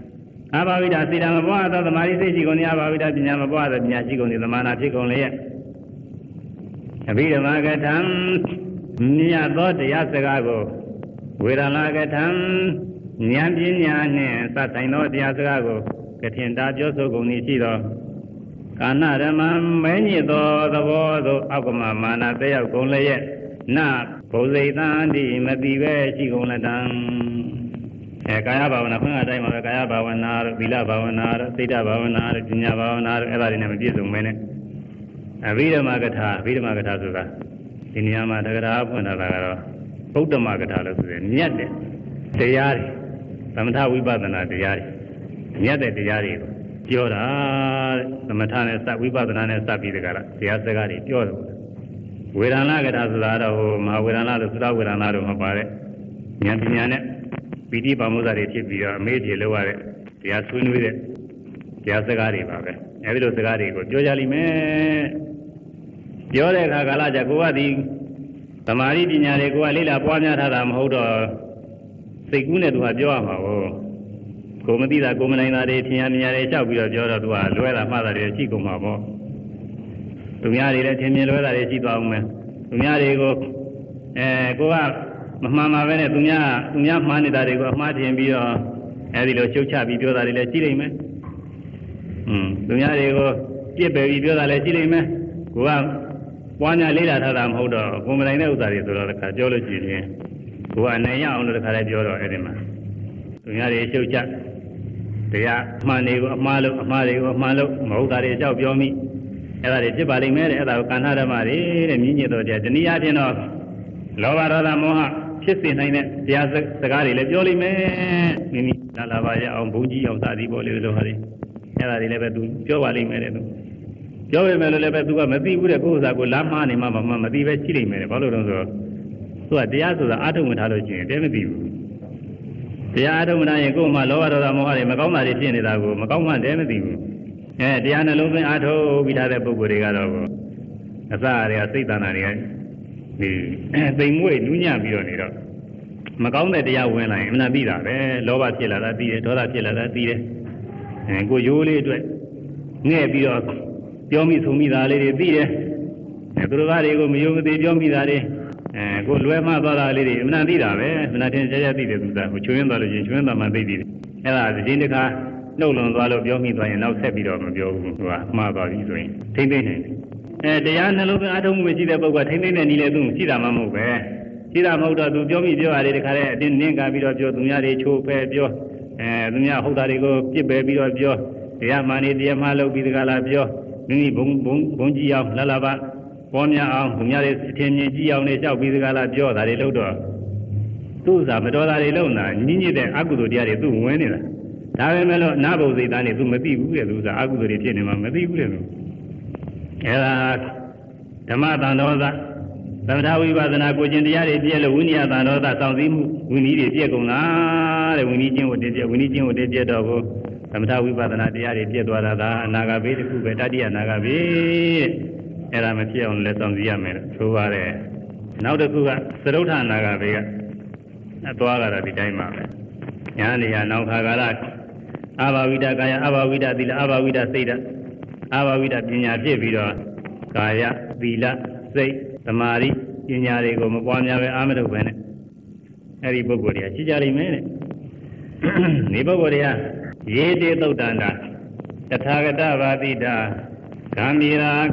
အာဘဝိဒစေတမပွားသောသမာဓိစိတ်ရှိကုန်သည်အာဘဝိဒပညာမပွားသောပညာရှိကုန်သည်သမာနာဖြစ်ကုန်လျက်အဘိဓမ္မာကထံမြတ်သောတရားစကားကိုဝေဒနာကထံဉာဏ်ပညာနှင့်သတ်ဆိုင်သောတရားစကားကိုကထင်တာပြောဆိုကုန်သည်ရှိသောကာဏဓမ္မမဲညစ်သောသဘောသို့အောက်ကမှမာနတက်ရောက်ကုန်လျက်နဘုဇိတံတိမတိပဲရှိကုန်လတံကာယဘာဝနာခွင့်အတိုင်းမှာပဲကာယဘာဝနာတို့သီလဘာဝနာတို့စိတ်ဓာတ်ဘာဝနာတို့ပညာဘာဝနာတို့အဲ့ဒါတွေနဲ့မပြည့်စုံမဲနဲ့အဘိဓမ္မာကထာဆိုတာဒီနေရာမှာတက္ကရာဖွင့်ထားတာကတော့ဗုဒ္ဓမာကထာလို့ဆိုတယ်မြတ်တဲ့တရားတွေသမထဝိပဿနာတရားတွေမြတ်တဲ့တရားတွေပြောတာသမထနဲ့စဝိပဿနာနဲ့စပြီးတကလားတရားစကားတွေပြောတယ်ဝေဒနာကထာဆိုတာတော့ဟိုမဟာဝေဒနာလို့သုတဝေဒနာလို့မပါတဲ့ဉာဏ်ပညာနဲ့ပီတိပါမုဇ္ဇတွေဖြစ်ပြီးတော့အမေးပြေလို့ရတဲ့တရားဆွေးနွေးတဲ့တရားစကားတွေပါပဲအဲဒီလိုစကားတွေကိုပြောကြလိမ့်မယ်ပြောတဲ့အခါကာလကြကိုကဒီသမာဓိပညာတွေကိုကလေ့လာပွားများထားတာမဟုတ်တော့စိတ်ကူးနဲ့သူကပြောရမှာကိုမသိတာကိုမနိုင်တာတွေထင်ရမြင်ရတယ်လျှောက်ပြီးတော့ပြောတော့သူကလွဲတာမှားတာတွေရှိကုန်မှာပေါ့သူများတွေလည်းထင်မြင်လွဲတာတွေရှိသွားအောင်မယ်သူများတွေကိုကိုကမမှန်ပါပဲနဲ့သူများမှားနေတာတွေကိုအမှားထင်ပြီးတော့အဲဒီလိုရှုတ်ချပြီးပြောတာတွေလည်းရှိလိမ့်မယ်သူများတွေကိုပြစ်ပယ်ပြီးပြောတာလည်းရှိလိမ့်မယ်ကိုကပွားများလေးလာထားတာမဟုတ်တော့ကိုမနိုင်တဲ့ဥစ္စာတွေဆိုတော့တခါပြောလို့ရှိရင်ကိုကအနိုင်ရအောင်လို့တခါလည်းပြောတော့အဲ့ဒီမှာသူများတွေရှုတ်ချတရားမှန်တွေကိုအမှားလို့အမှားတွေကိုအမှန်လို့မဟုတ်တာတွေအကြောက်ပြောမိအဲ့ဒါတွေဖြစ်ပါလိမ့်မယ်တဲ့အဲ့ဒါကိုကဏ္ဍဓမ္မတွေတဲ့မြင့်မြတ်တော်တရားတနည်းအားဖြင့်တော့လောဘဒေါသမောဟဖြစ်စေနိုင်တဲ့တရားစကားတွေလည်းပြောလိမ့်မယ်မိမိလာပါရအောင်ဘုန်းကြီးအောင်သာသည်ပေါ်လေလို့ဟာတွေအဲ့ဒါတွေလည်းပဲသူပြောပါလိမ့်မယ်တဲ့သူပြောပေမဲ့လည်းပဲသူကမသိဘူးတဲ့ကိုယ်ဥစ္စာကိုလမ်းမှားနေမှမသိပဲရှိလိမ့်မယ်တဲ့ဘာလို့လဲဆိုတော့သူကတရားဆိုတာအာထုံမထားလို့ရှိရင်တဲမသိဘူးတရားအာထုံမထားရင်ကိုယ်မှလောဘဒေါသမောဟတွေမကောင်းတာတွေဖြစ်နေတာကိုမကောင်းမှတဲမသိဘူးတရားနှလုံးသွင်းအာထုံပြီးထားတဲ့ပုဂ္ဂိုလ်တွေကတော့အစအရာစိတ်တဏ္ဍာတွေကဒီသိမ်မွေ့နူးညံ့ပြီးတော့နေတော့မကောင်းတဲ့တရားဝင်လာရင်အမှန်သိတာပဲလောဘဖြစ်လာတာသိတယ်ဒေါသဖြစ်လာတာသိတယ်ကိုရိုးလေးအတွက်ငဲ့ပြီးတော့ပြောမိဆုံးမိတာလေးတွေသိတယ်သူတို့ဘာတွေကိုမယုံမသိပြောမိတာတွေကိုလွဲမှားသွားတာလေးတွေအမှန်သိတာပဲအမှန်တင်ကြကြသိတယ်သူကချွေးရင်းသွားလို့ချင်းချွေးရင်းသွားမှသိတယ်အဲ့ဒါဒီတစ်ခါနှုတ်လွန်သွားလို့ပြောမိသွားရင်နောက်ဆက်ပြီးတော့မပြောဘူးသူကမှားသွားပြီဆိုရင်ထိမ့်သိမ့်နေတယ်တရားနှလုံးသွင်းအားထုတ်မှုမရှိတဲ့ပုဂ္ဂိုလ်ထိမ့်သိမ့်တဲ့နည်းလေသူရှိတာမှမဟုတ်ပဲရှိတာမဟုတ်တော့သူပြောမိပြောရတယ်တခါတည်းအတင်းနင်းကပြီးတော့ပြောသူများတွေချိုးဖဲပြောသူများဟုတ်တာတွေကိုပြစ်ပယ်ပြီးတော့ပြောတရားမှန်နေတရားမှလုပ်ပြီးတကလားပြောမိမိဘုံကြီးအောင်လလပါပေါ်များအောင်သူများတွေအထင်မြင်ကြီးအောင်နေလျှောက်ပြီးတကလားပြောတာတွေလို့တော့သူ့ဥစားမတော်တာတွေလို့နာညညစ်တဲ့အကုသိုလ်တရားတွေသူ့ဝင်နေတာဒါပဲမဲ့လို့နာဘုံစိတ်သားနေသူမသိဘူးတဲ့သူဥစားအကုသိုလ်တွေဖြစ်နေမှာမသိဘူးတဲ့သူအဲဒါဓမ္မတန်တော်သာသမထဝိပဿနာကိုကျင်တရားတွေပြည့်လို့ဝိနည်းတန်တော်သာစောင့်စည်းမှုဝိနည်းတွေပြည့်ကုန်လားတဲ့ဝိနည်းချင်းကိုတည်ပြည့်ဝိနည်းချင်းကိုတည်ပြည့်တော့ကိုသမထဝိပဿနာတရားတွေပြည့်သွားတာဒါအနာဂတ်ဘေးတစ်ခုပဲတတိယနာဂတ်ဘေးအဲ့ဒါမဖြစ်အောင်လည်းစောင့်စည်းရမယ်ဆိုပါတယ်နောက်တစ်ခုကသရုဋ္ဌနာဂတ်ဘေးကအသွားကတော့ဒီတိုင်းပါပဲညာနေရနောက်ခါကာလအာဘဝိဒကာယအာဘဝိဒသီလအာဘဝိဒစိတ်ဓာတ်အာဘဝိဒပညာဖြစ်ပြီးတော့ကာယသီလစိတ်သမာဓိပညာတွေကိုမပွားများပဲအာမထုတ်ပဲနဲ့အဲ့ဒီပုဂ္ဂိုလ်တွေကရှိကြလိမ့်မယ်တဲ့ဒီပုဂ္ဂိုလ်တွေကယေတိသုတ်တန္တာတထာဂတဗာတိတာဂာမိရာထ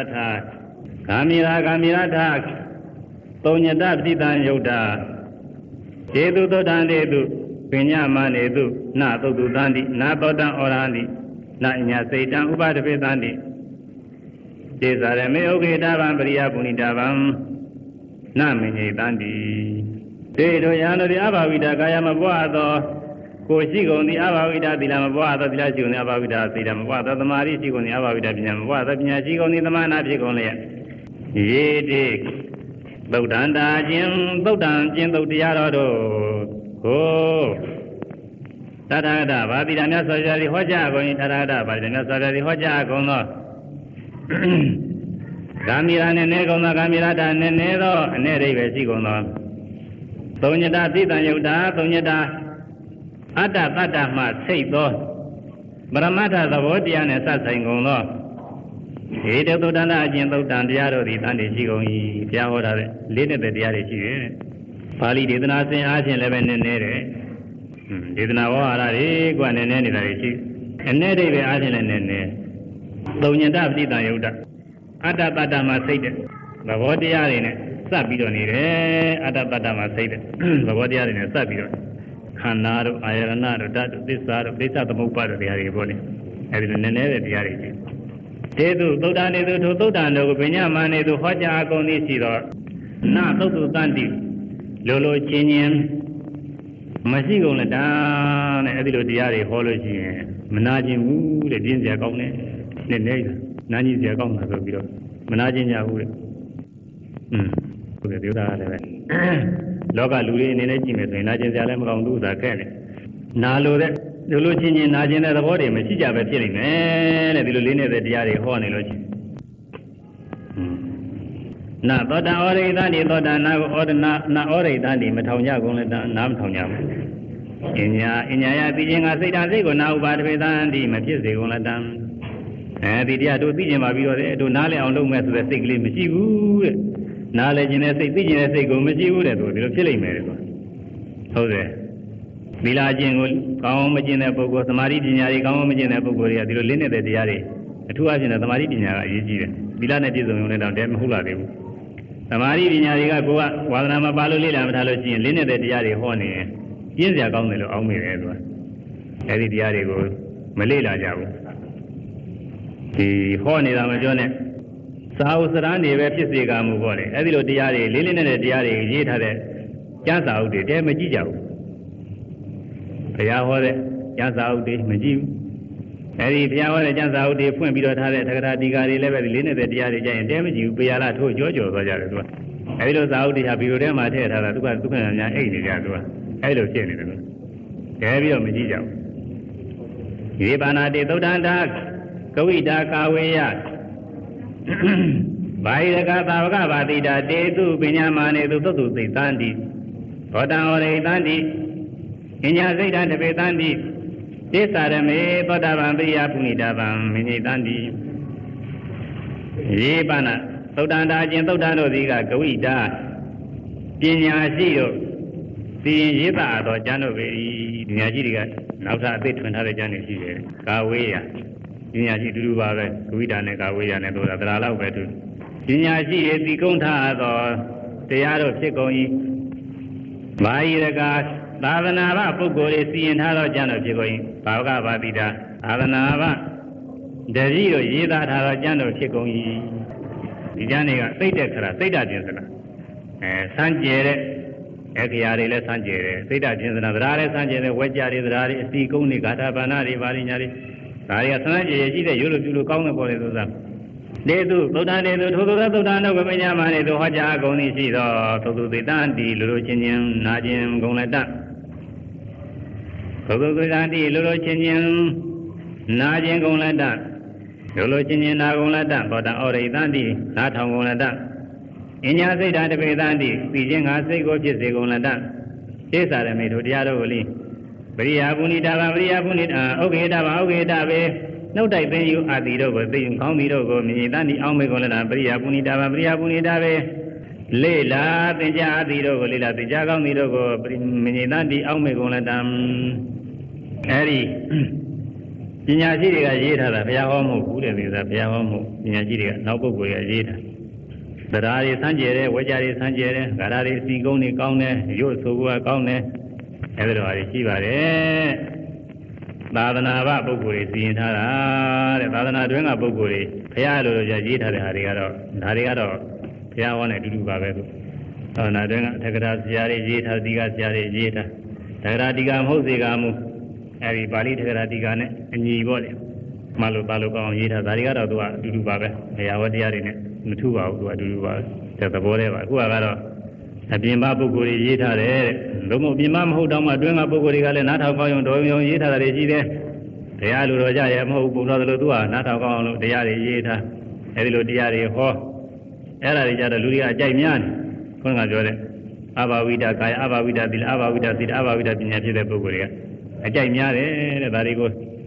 သုံးညတပတိတံယုတ်တာခြေတုသုတ်တံတေတုပညာမနေတုနသုတ်တုတံတိနာသောတံဩရဟံတိနအညာစိတ်တံဥပဒပိတံတိဒေဇာရမေဥခေတဗံပရိယပုဏိတဗံနမင်္ဂိတံတိဒေတို့ယံတို့အဘဝိဒကာယမပွားသောကိုရှိကုန်သည်အဘဝိဒသီလမပွားသောသီလရှိကုန်သည်အဘဝိဒစေတမပွားသောသမာဓိရှိကုန်သည်အဘဝိဒပညာမပွားသောပညာရှိကုန်သည်သမာနာဖြစ်ကုန်လျက်ယေတိသုတ်တန္တာခြင်းသုတ်တံခြင်းသုတ်တရားတော်တို့ကိုသတ္တဂတဗာတိရမြတ်စွာဘုရားသည်ဟောကြားကုန်၏သတ္တဂတဗာတိရမြတ်စွာဘုရားသည်ဟောကြားကုန်သောဂာမိရာနဲ့နေကုန်သောဂာမိရာတာနဲ့နေသောအနေရိပ်ပဲရှိကုန်သောသုံးညတသိတံယုတ်တာသုံးညတအတ္တတ္တမှစိတ်သောပရမတ္ထသဘောတရားနဲ့စဆိုင်ကုန်သောဧတသုတ္တနာအကျင့်သုတ်တံတရားတို့သည်တန်တည်ရှိကုန်၏ဘုရားဟောထားတဲ့လေးနဲ့တဲ့တရားတွေရှိတယ်ပါဠိဒေသနာစဉ်အားဖြင့်လည်းပဲနည်းနည်းတယ်ဒေသနာဝါဟာရတွေကနည်းနည်းနေတာတွေရှိအနေအိဗေအားဖြင့်လည်းနည်းနည်းသုံညတပဋိသင်္ယုတ်တအတ္တပတ္တမှာစိတ်တဲ့သဘောတရားတွေနဲ့စပ်ပြီးတော့နေတယ်အတ္တပတ္တမှာစိတ်တဲ့သဘောတရားတွေနဲ့စပ်ပြီးတော့ခန္ဓာတို့အာယရဏတို့ဓာတ်တို့သစ္စာတို့ပိဿသမုပ္ပါဒ်တို့တရားတွေပေါ့လေအဲဒီလိုနည်းနည်းတဲ့တရားတွေရှိတေသူသုဒ္ဓနေသူထိုသုဒ္ဓတို့ကိုပညာမနေသူဟောကြားအကုန်သည်ရှိတော့နသုတ်တုတန်တိလိုလိုချင်းချင်းမရှိကုန်လက်တာတဲ့အဲဒီလိုတရားတွေဟောလို့ရှိရင်မနာကျင်ဘူးတဲ့ပြင်းစရာကောင်းတယ်နည်းနည်းနာကြီးစရာကောင်းတာဆိုပြီးတော့မနာကျင်ကြဘူးတဲ့ဟုတ်တယ်ဒီဥဒါကလည်းပဲလောကလူတွေအနေနဲ့ကြည့်မယ်ဆိုရင်နာကျင်စရာလည်းမကောင်းဘူးသာခဲ့တယ်နာလိုတဲ့လိုလိုချင်းချင်းနာကျင်တဲ့သဘောတွေမရှိကြပဲဖြစ်နေမယ်တဲ့ဒီလိုလေးနေတဲ့တရားတွေဟောနေလို့ရှိနာသောတာဩရိသတိသောတာနာကိုဩဒနာနာဩရိသတိမထောင်ကြကုန်လည်းနားမထောင်ကြဘူးအညာယသိခြင်းကစိတ်ဓာတ်စိတ်ကိုနာဥပါဒဝေသံတိမဖြစ်စေကုန်လည်းတံဒီတရားတို့သိကျင်ပါပြီးတော့တဲ့တို့နားလည်အောင်လုပ်မယ်ဆိုတဲ့စိတ်ကလေးမရှိဘူးတဲ့နားလည်ခြင်းနဲ့စိတ်သိခြင်းနဲ့စိတ်ကိုမရှိဘူးတဲ့သူဒီလိုဖြစ်လိမ့်မယ်တဲ့ဟုတ်တယ်သီလကျင့်ကိုကောင်းအောင်မကျင့်တဲ့ပုဂ္ဂိုလ်သမာဓိပညာတွေကောင်းအောင်မကျင့်တဲ့ပုဂ္ဂိုလ်တွေကဒီလိုလင်းနေတဲ့တရားတွေအထူးအဖြင့်သမာဓိပညာကအရေးကြီးတယ်သီလနဲ့ပြည့်စုံုံနဲ့တော့တည်းမဟုတ်လာသေးဘူးသမာဓိပညာတွေကကိုယ်ကဝါဒနာမပါလို့လေ့လာမထားလို့ရှိရင်လင်းနေတဲ့တရားတွေဟောနေရင်ပြင်းစရာကောင်းတယ်လို့အောင်းမိတယ်သူကအဲဒီတရားတွေကိုမလေ့လာကြဘူးဒီဟောနေတာမပြောနဲ့စာဥစရန်တွေပဲဖြစ်စေကမှုပေါ့လေအဲဒီလိုတရားတွေလေးလေးနဲ့တရားတွေရေးထားတဲ့ကျမ်းစာအုပ်တွေတဲမကြည့်ကြဘူးဘုရားဟောတဲ့ကျမ်းစာအုပ်တွေမကြည့်ဘူးအဲဒီဘုရားဟောတဲ့ကျမ်းစာအုပ်တွေဖွင့်ပြီးတော့ထားတဲ့သက္ကရာတိကာတွေလည်းပဲလေးနေတဲ့တရားတွေကြရင်တဲမကြည့်ဘူးပေရလာထိုးကြောကြောသွားကြတယ်သူကအဲဒီလိုစာအုပ်တွေဟာဗီဒီယိုထဲမှာထည့်ထားတာသူကဒုက္ခများအိတ်နေကြသူကအဲဒီလိုဖြစ်နေတယ်လို့တဲပြီးတော့မကြည့်ကြဘူးယေပါဏတိသုဒ္ဓန္တာကဝိတာကာဝေယဘာယကသာဝကဘာတိတာတေတုပညာမာနေသူသုတ်တုသိတံတိဘောတံဩရိတံတိအညာစိတ်တံတပေတံတိသေသရမေသောတာပန်ပိယပုဏိတာပံမိနိတံတိယေပနသုဒ္ဓန္တာအကျင့်သုဒ္ဓံတို့သည်ကကဝိတာပညာရှိတို့သိရင်ရေးပါတော့ကျမ်းတို့ပဲဒီညာရှိတွေကနောက်ထပ်အသိထွင်ထားတဲ့ကျမ်းတွေရှိတယ်ကာဝေယပညာရှိတူတူပါပဲကဝိတာနဲ့ကာဝေယနဲ့တို့တာတရားလောက်ပဲသူပညာရှိတွေသိကုန်းထားသောတရားတို့ဖြစ်ကုန်၏ဘာယရကသာသနာ့ဘပုဂ္ဂိုလ်တွေစီရင်ထားသောကျမ်းတို့ဖြစ်ကုန်၏ဘာဝကဘာတိတာသာသနာ့ဘတတိတို့ရေးသားထားသောကျမ်းတို့ဖြစ်ကုန်၏ဒီကျမ်းတွေကသိတဲ့ခရသိတ္တကျင်စလားစမ်းကြဲတဲ့အခရာတွေလည်းစမ်းကြဲတယ်သိတ္တကျင်စလားသဒ္ဓါလည်းစမ်းကြဲတယ်ဝဲကြတွေသဒ္ဓါတွေအစီကုန်းတွေဂါထာဘာနာတွေပါဠိညာတွေဒါတွေကစမ်းကြဲရှိတဲ့ရိုးလိုပြုလို့ကောင်းတဲ့ပေါ်လေသူစားတေသူသုဒ္ဓတေသူထိုသုဒ္ဓသုဒ္ဓနုပမညာမနေသူဟောကြားကုန်သည်ရှိသောသုသုသေတံတိလူလိုချင်းချင်းနာချင်းဂုံလက်တသုသုသေတံတိလူလိုချင်းချင်းနာချင်းဂုံလက်တလူလိုချင်းချင်းနာဂုံလက်တဘောတံဩရိတံတိနာထောင်ဂုံလက်တအညာစိတ်ဓာတပေတံတိသိခြင်းငါစိတ်ကိုဖြစ်စေဂုံလက်တသေသရမေတို့တရားတော်ကိုလိပရိယာပုဏိတာဗပရိယာပုဏိတာဥက္ကေတဗဥက္ကေတဘေနှုတ်တိုက်သိယူအာတိတို့ကိုသိယူကောင်းပြီးတို့ကိုမြည်တန်းဒီအောင်မေကိုလည်းပရိယာပုဏိတာဗပရိယာပုဏိတာဘေလေလာသင်္ကြအာတိတို့ကိုလေလာသင်္ကြကောင်းပြီးတို့ကိုမြည်တန်းဒီအောင်မေကိုလည်းတံအဲဒီပညာရှိတွေကရေးထားတာဘုရားဟောမဟုတ်ဘူးတဲ့ဒီကဘုရားဟောမဟုတ်ပညာရှိတွေကနောက်ပုဂ္ဂိုလ်တွေကရေးထားတရားတွေစမ်းကြဲတယ်ဝေကြတွေစမ်းကြဲတယ်ဂါရတွေစီကုန်းတွေကောင်းတယ်ရုပ်ဆိုကကောင်းတယ်အဲဒီလိုဟာတွေရှိပါတယ်သာသနာ့ဘပုဂ္ဂိုလ်တွေစီရင်ထားတာတဲ့သာသနာတွင်းကပုဂ္ဂိုလ်တွေဘုရားလိုလိုရေးထားတဲ့ဟာတွေကတော့ဒါတွေကတော့ဘုရားဟောနဲ့အတူတူပါပဲသူသာသနာတွင်းကထက္ကရာဆရာတွေရေးထားဒီကဆရာတွေရေးထားထက္ကရာဒီကမဟုတ်စေကမူအဲဒီပါဠိထက္ကရာဒီကနဲ့အညီပေါ့လေမလို့ပါလို့ကောင်းအောင်ရေးထားဒါတွေကတော့သူကအတူတူပါပဲဘုရားဟောတရားတွေနဲ့မထူပါဘူးသူကအတူတူပါတဲ့သဘောတည်းပါအခုကတော့အပြင်ပပုဂ္ဂိုလ်တွေရေးထားတယ်တဲ့လုံးဝအပြင်ပမဟုတ်တော့မှအတွင်းကပုဂ္ဂိုလ်တွေကလည်းနားထောင်ကောင်းအောင်တော်ရုံရေးထားတာတွေရှိတယ်တရားလူတော်ကြရဲ့မဟုတ်ဘူးဘုရားတို့သူကနားထောင်ကောင်းအောင်လို့တရားတွေရေးထားအဲဒီလိုတရားတွေဟောအဲ့ဒါတွေကြတော့လူတွေကအကြိုက်များတယ်ခုနကပြောတဲ့အဘာဝိဒကာယအဘာဝိဒသီလအဘာဝိဒသီလအဘာဝိဒပညာဖြစ်တဲ့ပုဂ္ဂိုလ်တွေကအကြိုက်များတယ်တဲ့ဒါတွေကို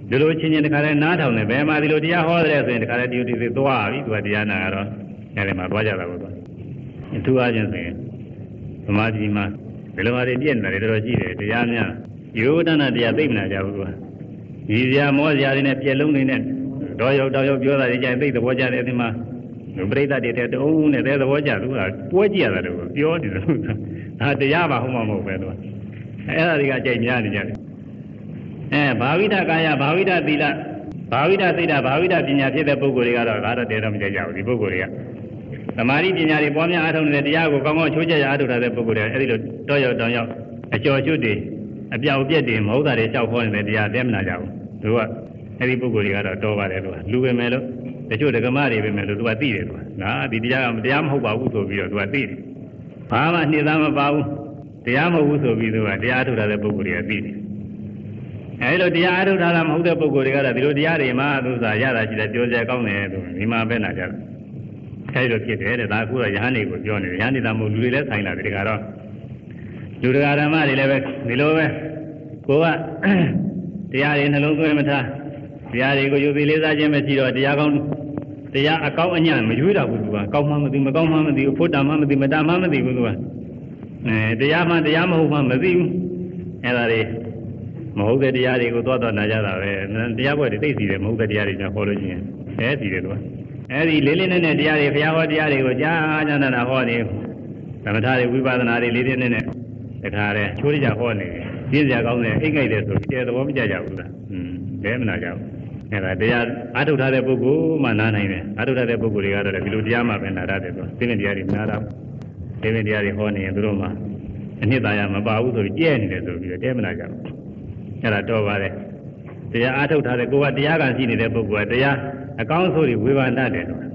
ဒီလိုချင်းချင်းတခါလဲနားထောင်တယ်ဘယ်မှာဒီလိုတရားဟောတယ်ဆိုရင်တခါလဲဒီလိုဒီသွားပြီသူကတရားနာတော့အဲဒီမှာသွားကြတာပေါ့အထူးအားဖြင့်ဆိုရင်သမာဓိမှာဒီလိုဟာတွေပြည့်နေတယ်တော်တော်ရှိတယ်တရားများယောဒနာတရားသိမနာကြဘူးကွာဒီစရာမောစရာတွေနဲ့ပြက်လုံးတွေနဲ့တော့ရောက်တော့ရောက်ပြောတာတွေကြိုင်သိသဘောကျတယ်ဒီမှာပရိသတ်တွေတဲ့တုံးနဲ့တဲ့သဘောကျသူကပွဲကြည့်ရတာတော့ပြောနေတယ်ဒါတရားပါဟုတ်မှာမဟုတ်ပဲသူကအဲ့ဒါတွေကကြိုင်များနေကြတယ်ဘာဝိဒကာယဘာဝိဒသီလဘာဝိဒသိတာဘာဝိဒပညာဖြစ်တဲ့ပုဂ္ဂိုလ်တွေကတော့ဒါတော့တဲတော့မကြိုက်ကြဘူးဒီပုဂ္ဂိုလ်တွေကသမာဓိပညာတွေပွားများအားထုတ်နေတဲ့တရားကိုကောင်းကောင်းချိုးချက်ရအားထုတ်တဲ့ပုဂ္ဂိုလ်တွေအဲ့ဒီလိုတော့ရောက်တောင်ရောက်အကျော်ကျွတ်တွေအပြောက်ပြက်တွေမဟုတ်တာတွေကြောက်ခေါ်နေတဲ့တရားတဲမနာကြဘူးသူကအဲ့ဒီပုဂ္ဂိုလ်တွေကတော့တော်ပါတယ်သူကလူပဲမယ်လို့တချို့ဒကမတွေပဲမယ်လို့သူကသိတယ်သူကငါဒီတရားကတရားမဟုတ်ပါဘူးဆိုပြီးတော့သူကသိတယ်ဘာမှနှိမ့်သားမပါဘူးတရားမဟုတ်ဘူးဆိုပြီးသူကတရားထုတ်တဲ့ပုဂ္ဂိုလ်တွေကသိတယ်အဲဒီလိုတရားအားထုတ်တာမဟုတ်တဲ့ပုဂ္ဂိုလ်တွေကတော့ဒီလိုတရားတွေမှာသူစားရတာရှိတယ်ပြောကြကောင်းတယ်သူဒီမှာပဲနာကြတယ်အဲဒီလိုဖြစ်တယ်တဲ့ဒါအခုတော့ယဟန်တွေကိုပြောနေတယ်ယဟန်နေတာမဟုတ်လူတွေလည်းဆိုင်လာတယ်ဒီကတော့လူတရားဓမ္မတွေလည်းပဲဒီလိုပဲကိုကတရားတွေနှလုံးသွင်းမထားတရားတွေကိုယူပြီးလေးစားခြင်းမရှိတော့တရားကောင်းတရားအကောင်းအညံ့မရွေးတော့ဘူးသူကကောင်းမှမသိမကောင်းမှမသိဘူးဖို့တာမှမသိမတာမှမသိဘူးသူကတရားမှတရားမဟုတ်မှမသိဘူးအဲဒါတွေမဟုတ်တဲ့တရားတွေကိုသွားနာကြတာပဲတရားပွဲတွေသိစီတယ်မဟုတ်တဲ့တရားတွေညာဟောလို့ရှိရင်သိတယ်သူကအဲဒီလေးလေးနဲ့တရားတွေဘုရားဟောတရားတွေကိုကြားကြနာဟောနေသမထတွေဝိပဿနာတွေလေးလေးနဲ့တခါတည်းချိုးရကြဟောနေပြည့်စရာကောင်းတယ်အိတ်ကြိုက်တယ်ဆိုကျဲသဘောမကျကြဘူးလားဘယ်မနာကြဘူးအဲဒါတရားအားထုတ်ထားတဲ့ပုဂ္ဂိုလ်မှနားနိုင်တယ်အားထုတ်ထားတဲ့ပုဂ္ဂိုလ်တွေကတော့ဒီလိုတရားမှပဲနာရတယ်သူသိတဲ့တရားတွေနားတော့သိတဲ့တရားတွေဟောနေရင်သူတို့မှအနှစ်သာရမပါဘူးဆိုပြီးကျဲနေတယ်ဆိုပြီးတော့တဲမနာကြဘူးအဲ့ဒါတော့ပါတယ်တရားအားထုတ်ထားတဲ့ကိုယ်ကတရားကရှိနေတဲ့ပုဂ္ဂိုလ်ကတရားအကောင်းဆုံးတွေဝေဘာတတ်တယ်တော့